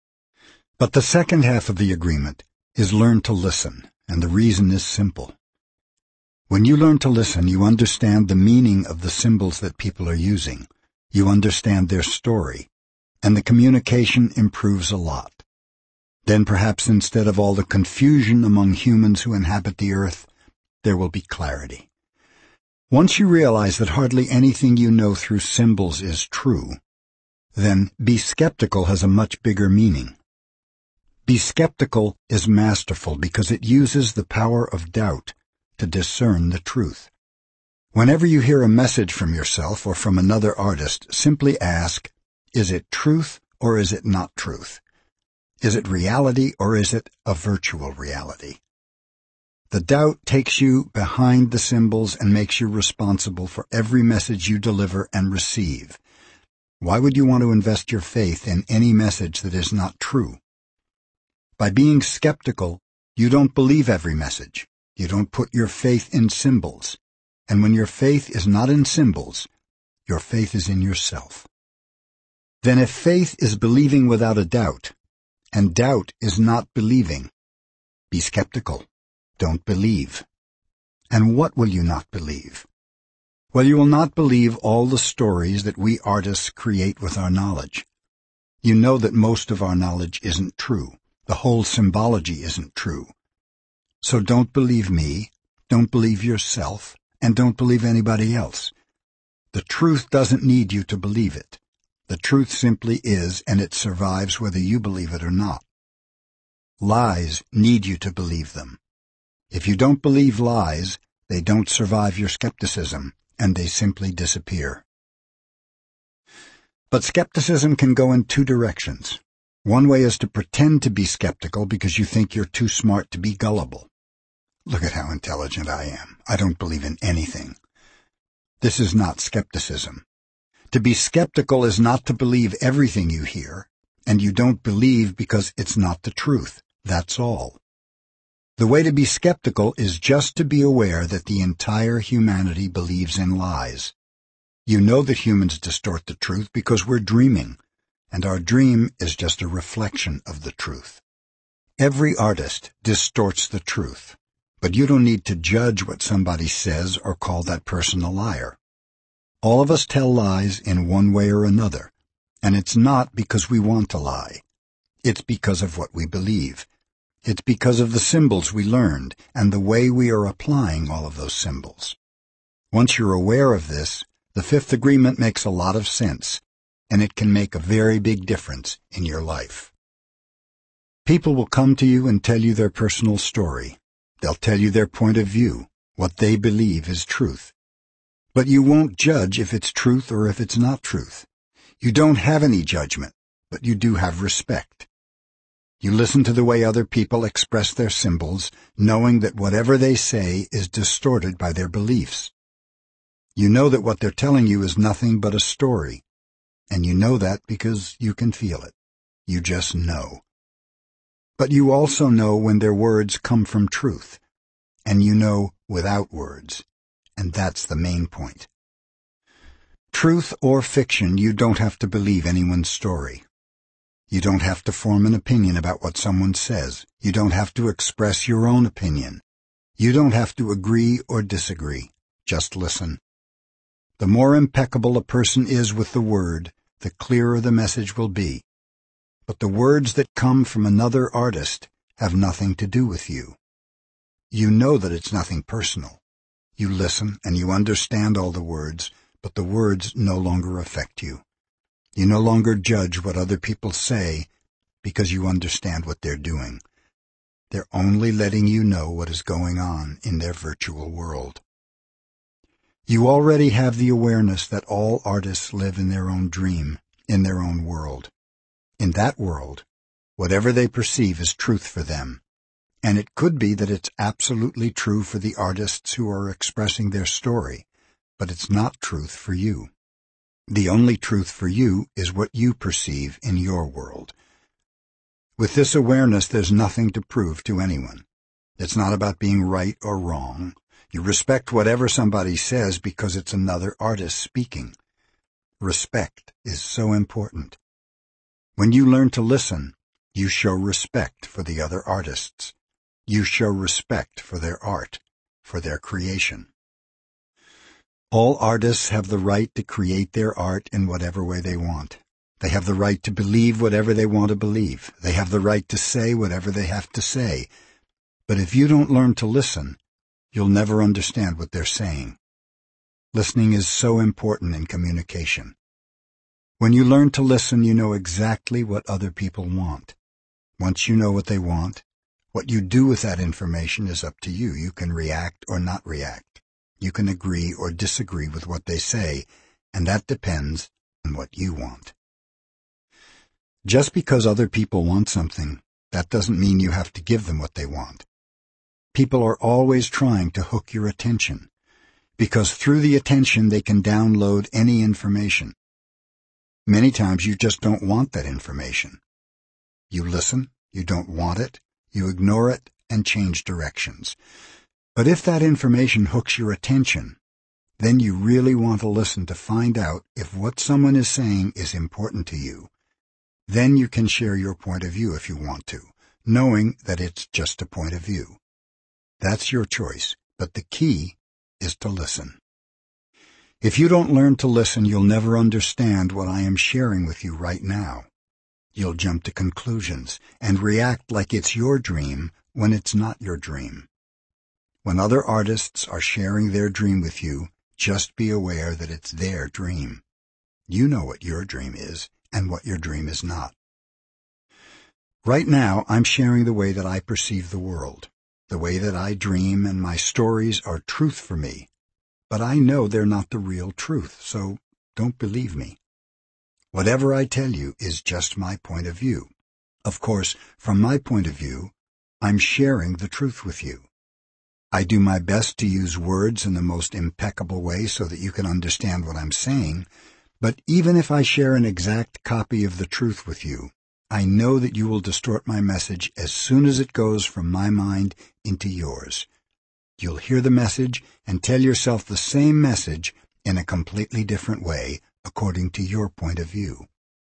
But the second half of the agreement is learn to listen, and the reason is simple. When you learn to listen, you understand the meaning of the symbols that people are using. You understand their story, and the communication improves a lot. Then perhaps instead of all the confusion among humans who inhabit the earth, there will be clarity. Once you realize that hardly anything you know through symbols is true, then be skeptical has a much bigger meaning. Be skeptical is masterful because it uses the power of doubt to discern the truth. Whenever you hear a message from yourself or from another artist, simply ask, is it truth or is it not truth? Is it reality or is it a virtual reality? The doubt takes you behind the symbols and makes you responsible for every message you deliver and receive. Why would you want to invest your faith in any message that is not true? By being skeptical, you don't believe every message. You don't put your faith in symbols. And when your faith is not in symbols, your faith is in yourself. Then if faith is believing without a doubt, and doubt is not believing, be skeptical. Don't believe. And what will you not believe? Well, you will not believe all the stories that we artists create with our knowledge. You know that most of our knowledge isn't true. The whole symbology isn't true. So don't believe me, don't believe yourself, and don't believe anybody else. The truth doesn't need you to believe it. The truth simply is, and it survives whether you believe it or not. Lies need you to believe them. If you don't believe lies, they don't survive your skepticism, and they simply disappear. But skepticism can go in two directions. One way is to pretend to be skeptical because you think you're too smart to be gullible. Look at how intelligent I am. I don't believe in anything. This is not skepticism. To be skeptical is not to believe everything you hear, and you don't believe because it's not the truth. That's all. The way to be skeptical is just to be aware that the entire humanity believes in lies. You know that humans distort the truth because we're dreaming, and our dream is just a reflection of the truth. Every artist distorts the truth, but you don't need to judge what somebody says or call that person a liar. All of us tell lies in one way or another, and it's not because we want to lie. It's because of what we believe. It's because of the symbols we learned and the way we are applying all of those symbols. Once you're aware of this, the fifth agreement makes a lot of sense, and it can make a very big difference in your life. People will come to you and tell you their personal story. They'll tell you their point of view, what they believe is truth. But you won't judge if it's truth or if it's not truth. You don't have any judgment, but you do have respect. You listen to the way other people express their symbols, knowing that whatever they say is distorted by their beliefs. You know that what they're telling you is nothing but a story, and you know that because you can feel it. You just know. But you also know when their words come from truth, and you know without words, and that's the main point. Truth or fiction, you don't have to believe anyone's story. You don't have to form an opinion about what someone says. You don't have to express your own opinion. You don't have to agree or disagree. Just listen. The more impeccable a person is with the word, the clearer the message will be. But the words that come from another artist have nothing to do with you. You know that it's nothing personal. You listen and you understand all the words, but the words no longer affect you. You no longer judge what other people say because you understand what they're doing. They're only letting you know what is going on in their virtual world. You already have the awareness that all artists live in their own dream, in their own world. In that world, whatever they perceive is truth for them, and it could be that it's absolutely true for the artists who are expressing their story, but it's not truth for you. The only truth for you is what you perceive in your world. With this awareness, there's nothing to prove to anyone. It's not about being right or wrong. You respect whatever somebody says because it's another artist speaking. Respect is so important. When you learn to listen, you show respect for the other artists. You show respect for their art, for their creation. All artists have the right to create their art in whatever way they want. They have the right to believe whatever they want to believe. They have the right to say whatever they have to say. But if you don't learn to listen, you'll never understand what they're saying. Listening is so important in communication. When you learn to listen, you know exactly what other people want. Once you know what they want, what you do with that information is up to you. You can react or not react. You can agree or disagree with what they say, and that depends on what you want. Just because other people want something, that doesn't mean you have to give them what they want. People are always trying to hook your attention, because through the attention they can download any information. Many times you just don't want that information. You listen, you don't want it, you ignore it, and change directions. But if that information hooks your attention, then you really want to listen to find out if what someone is saying is important to you. Then you can share your point of view if you want to, knowing that it's just a point of view. That's your choice, but the key is to listen. If you don't learn to listen, you'll never understand what I am sharing with you right now. You'll jump to conclusions and react like it's your dream when it's not your dream. When other artists are sharing their dream with you, just be aware that it's their dream. You know what your dream is and what your dream is not. Right now, I'm sharing the way that I perceive the world, the way that I dream, and my stories are truth for me. But I know they're not the real truth, so don't believe me. Whatever I tell you is just my point of view. Of course, from my point of view, I'm sharing the truth with you. I do my best to use words in the most impeccable way so that you can understand what I'm saying, but even if I share an exact copy of the truth with you, I know that you will distort my message as soon as it goes from my mind into yours. You'll hear the message and tell yourself the same message in a completely different way, according to your point of view.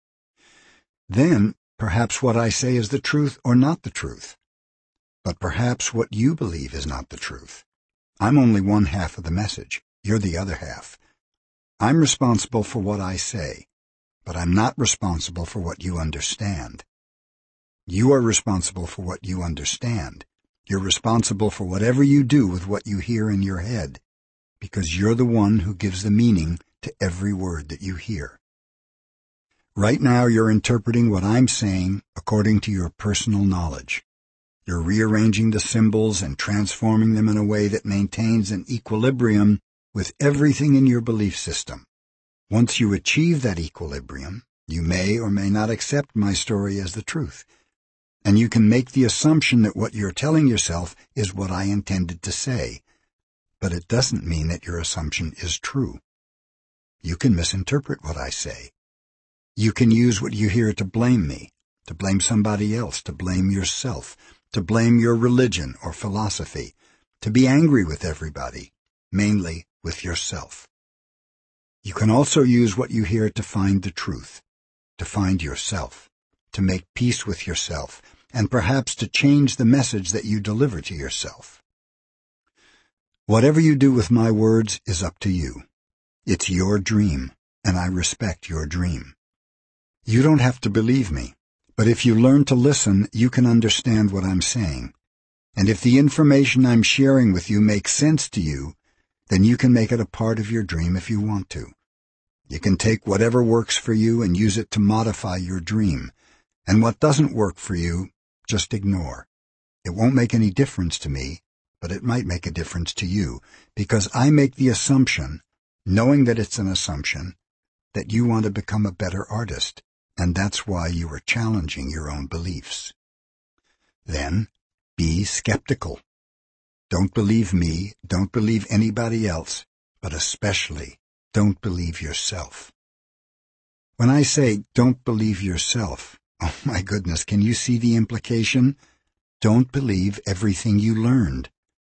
Then, perhaps what I say is the truth or not the truth. But perhaps what you believe is not the truth. I'm only one half of the message. You're the other half. I'm responsible for what I say, but I'm not responsible for what you understand. You are responsible for what you understand. You're responsible for whatever you do with what you hear in your head, because you're the one who gives the meaning to every word that you hear. Right now you're interpreting what I'm saying according to your personal knowledge. You're rearranging the symbols and transforming them in a way that maintains an equilibrium with everything in your belief system. Once you achieve that equilibrium, you may or may not accept my story as the truth, and you can make the assumption that what you're telling yourself is what I intended to say, but it doesn't mean that your assumption is true. You can misinterpret what I say. You can use what you hear to blame me, to blame somebody else, to blame yourself, to blame your religion or philosophy, to be angry with everybody, mainly with yourself. You can also use what you hear to find the truth, to find yourself, to make peace with yourself, and perhaps to change the message that you deliver to yourself. Whatever you do with my words is up to you. It's your dream, and I respect your dream. You don't have to believe me, but if you learn to listen, you can understand what I'm saying. And if the information I'm sharing with you makes sense to you, then you can make it a part of your dream if you want to. You can take whatever works for you and use it to modify your dream. And what doesn't work for you, just ignore. It won't make any difference to me, but it might make a difference to you, because I make the assumption, knowing that it's an assumption, that you want to become a better artist, and that's why you are challenging your own beliefs. Then, be skeptical. Don't believe me, don't believe anybody else, but especially don't believe yourself. When I say don't believe yourself, oh my goodness, can you see the implication? Don't believe everything you learned.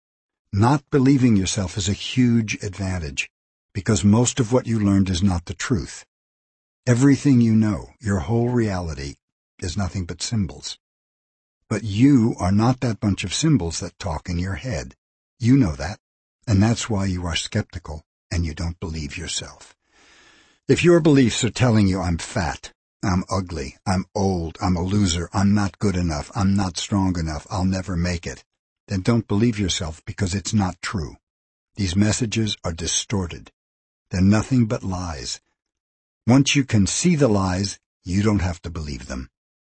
Not believing yourself is a huge advantage, because most of what you learned is not the truth. Everything you know, your whole reality, is nothing but symbols. But you are not that bunch of symbols that talk in your head. You know that, and that's why you are skeptical and you don't believe yourself. If your beliefs are telling you I'm fat, I'm ugly, I'm old, I'm a loser, I'm not good enough, I'm not strong enough, I'll never make it, then don't believe yourself because it's not true. These messages are distorted. They're nothing but lies. Once you can see the lies, you don't have to believe them.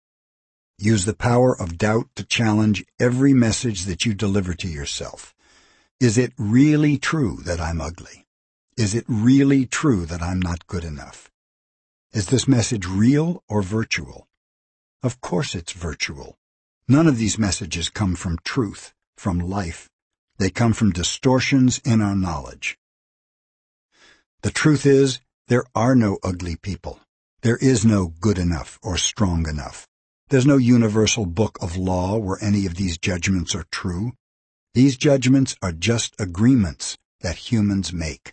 Use the power of doubt to challenge every message that you deliver to yourself. Is it really true that I'm ugly? Is it really true that I'm not good enough? Is this message real or virtual? Of course it's virtual. None of these messages come from truth, from life. They come from distortions in our knowledge. The truth is, there are no ugly people. There is no good enough or strong enough. There's no universal book of law where any of these judgments are true. These judgments are just agreements that humans make.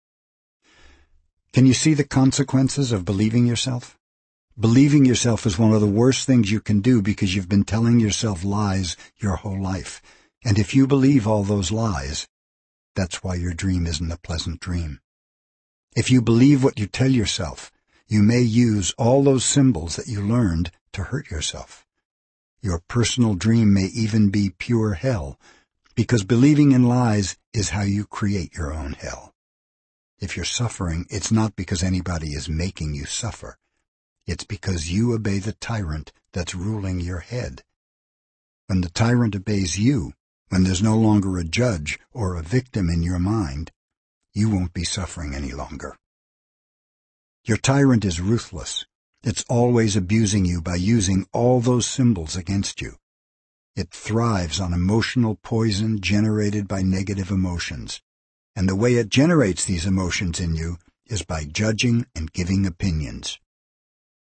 Can you see the consequences of believing yourself? Believing yourself is one of the worst things you can do because you've been telling yourself lies your whole life. And if you believe all those lies, that's why your dream isn't a pleasant dream. If you believe what you tell yourself, you may use all those symbols that you learned to hurt yourself. Your personal dream may even be pure hell, because believing in lies is how you create your own hell. If you're suffering, it's not because anybody is making you suffer. It's because you obey the tyrant that's ruling your head. When the tyrant obeys you, when there's no longer a judge or a victim in your mind, you won't be suffering any longer. Your tyrant is ruthless. It's always abusing you by using all those symbols against you. It thrives on emotional poison generated by negative emotions, and the way it generates these emotions in you is by judging and giving opinions.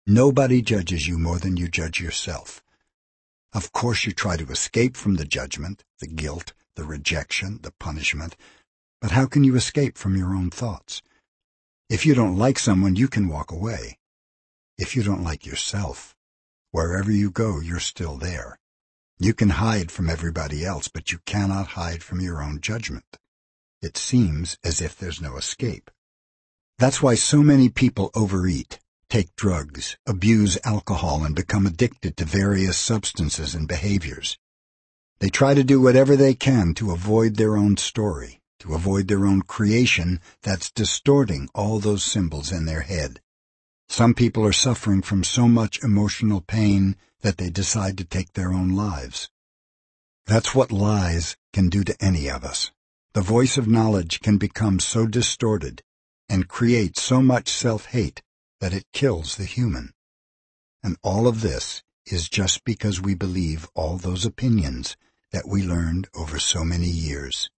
Nobody judges you more than you judge yourself. Of course you try to escape from the judgment, the guilt, the rejection, the punishment, but how can you escape from your own thoughts? If you don't like someone, you can walk away. If you don't like yourself, wherever you go, you're still there. You can hide from everybody else, but you cannot hide from your own judgment. It seems as if there's no escape. That's why so many people overeat, take drugs, abuse alcohol, and become addicted to various substances and behaviors. They try to do whatever they can to avoid their own story, to avoid their own creation that's distorting all those symbols in their head. Some people are suffering from so much emotional pain that they decide to take their own lives. That's what lies can do to any of us. The voice of knowledge can become so distorted and create so much self-hate that it kills the human. And all of this is just because we believe all those opinions that we learned over so many years.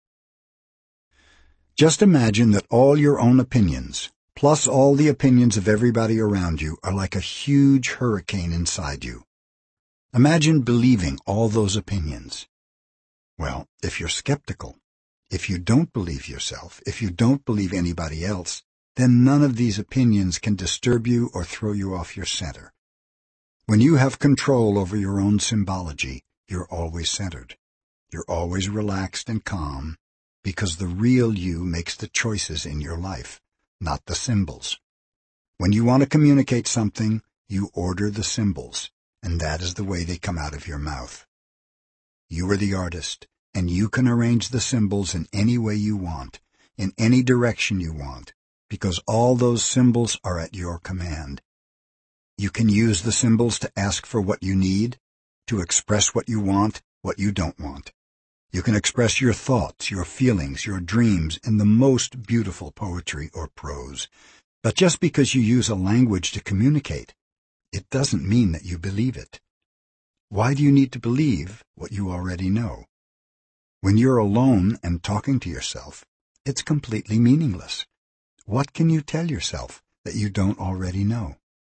Just imagine that all your own opinions, plus all the opinions of everybody around you, are like a huge hurricane inside you. Imagine believing all those opinions. Well, if you're skeptical, if you don't believe yourself, if you don't believe anybody else, then none of these opinions can disturb you or throw you off your center. When you have control over your own symbology, you're always centered. You're always relaxed and calm, because the real you makes the choices in your life, not the symbols. When you want to communicate something, you order the symbols, and that is the way they come out of your mouth. You are the artist, and you can arrange the symbols in any way you want, in any direction you want, because all those symbols are at your command. You can use the symbols to ask for what you need, to express what you want, what you don't want. You can express your thoughts, your feelings, your dreams in the most beautiful poetry or prose. But just because you use a language to communicate, it doesn't mean that you believe it. Why do you need to believe what you already know? When you're alone and talking to yourself, it's completely meaningless. What can you tell yourself that you don't already know?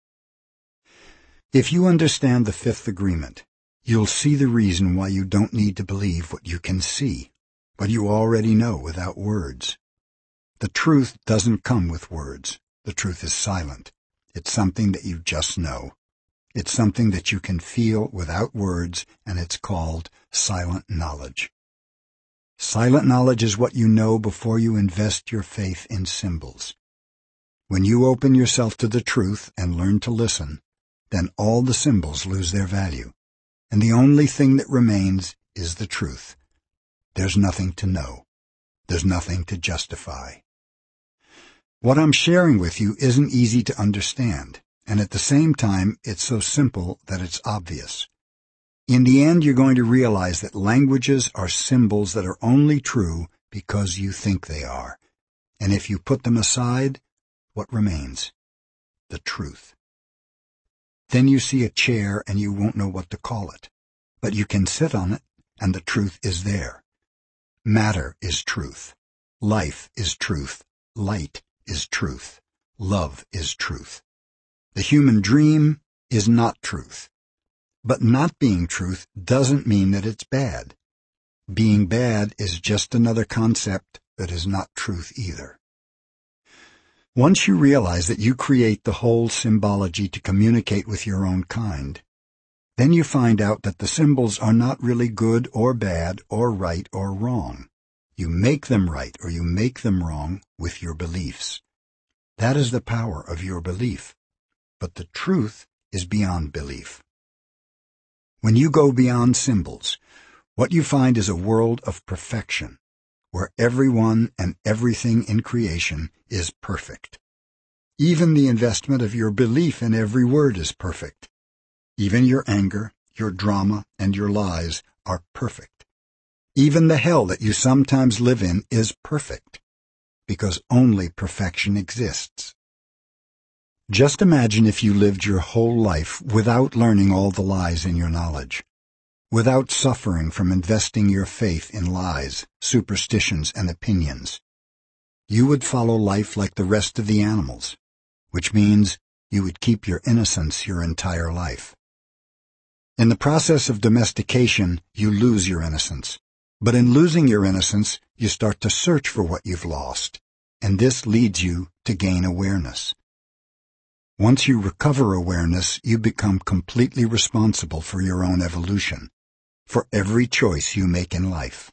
If you understand the fifth agreement, you'll see the reason why you don't need to believe what you can see, what you already know without words. The truth doesn't come with words. The truth is silent. It's something that you just know. It's something that you can feel without words, and it's called silent knowledge. Silent knowledge is what you know before you invest your faith in symbols. When you open yourself to the truth and learn to listen, then all the symbols lose their value, and the only thing that remains is the truth. There's nothing to know. There's nothing to justify. What I'm sharing with you isn't easy to understand, and at the same time, it's so simple that it's obvious. In the end, you're going to realize that languages are symbols that are only true because you think they are. And if you put them aside, what remains? The truth. Then you see a chair and you won't know what to call it. But you can sit on it, and the truth is there. Matter is truth. Life is truth. Light is truth. Love is truth. The human dream is not truth. But not being truth doesn't mean that it's bad. Being bad is just another concept that is not truth either. Once you realize that you create the whole symbology to communicate with your own kind, then you find out that the symbols are not really good or bad or right or wrong. You make them right or you make them wrong with your beliefs. That is the power of your belief. But the truth is beyond belief. When you go beyond symbols, what you find is a world of perfection, where everyone and everything in creation is perfect. Even the investment of your belief in every word is perfect. Even your anger, your drama, and your lies are perfect. Even the hell that you sometimes live in is perfect, because only perfection exists. Just imagine if you lived your whole life without learning all the lies in your knowledge, without suffering from investing your faith in lies, superstitions, and opinions. You would follow life like the rest of the animals, which means you would keep your innocence your entire life. In the process of domestication, you lose your innocence. But in losing your innocence, you start to search for what you've lost, and this leads you to gain awareness. Once you recover awareness, you become completely responsible for your own evolution, for every choice you make in life.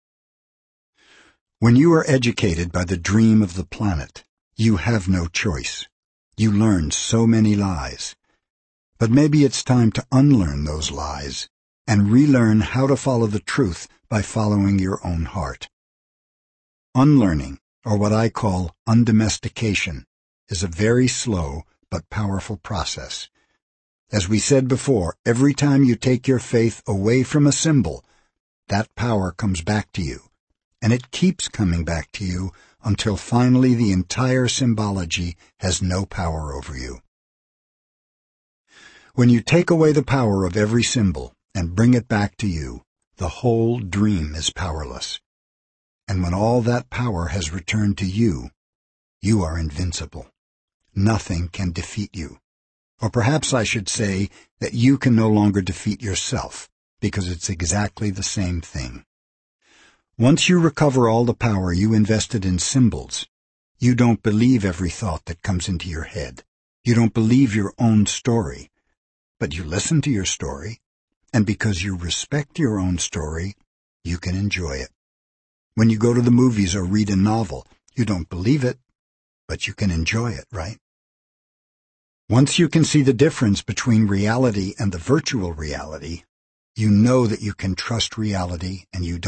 When you are educated by the dream of the planet, you have no choice. You learn so many lies. But maybe it's time to unlearn those lies and relearn how to follow the truth by following your own heart. Unlearning, or what I call undomestication, is a very slow but powerful process. As we said before, every time you take your faith away from a symbol, that power comes back to you, and it keeps coming back to you until finally the entire symbology has no power over you. When you take away the power of every symbol and bring it back to you, the whole dream is powerless. And when all that power has returned to you, you are invincible. Nothing can defeat you. Or perhaps I should say that you can no longer defeat yourself, because it's exactly the same thing. Once you recover all the power you invested in symbols, you don't believe every thought that comes into your head. You don't believe your own story. But you listen to your story, and because you respect your own story, you can enjoy it. When you go to the movies or read a novel, you don't believe it, but you can enjoy it, right? Once you can see the difference between reality and the virtual reality, you know that you can trust reality and you don't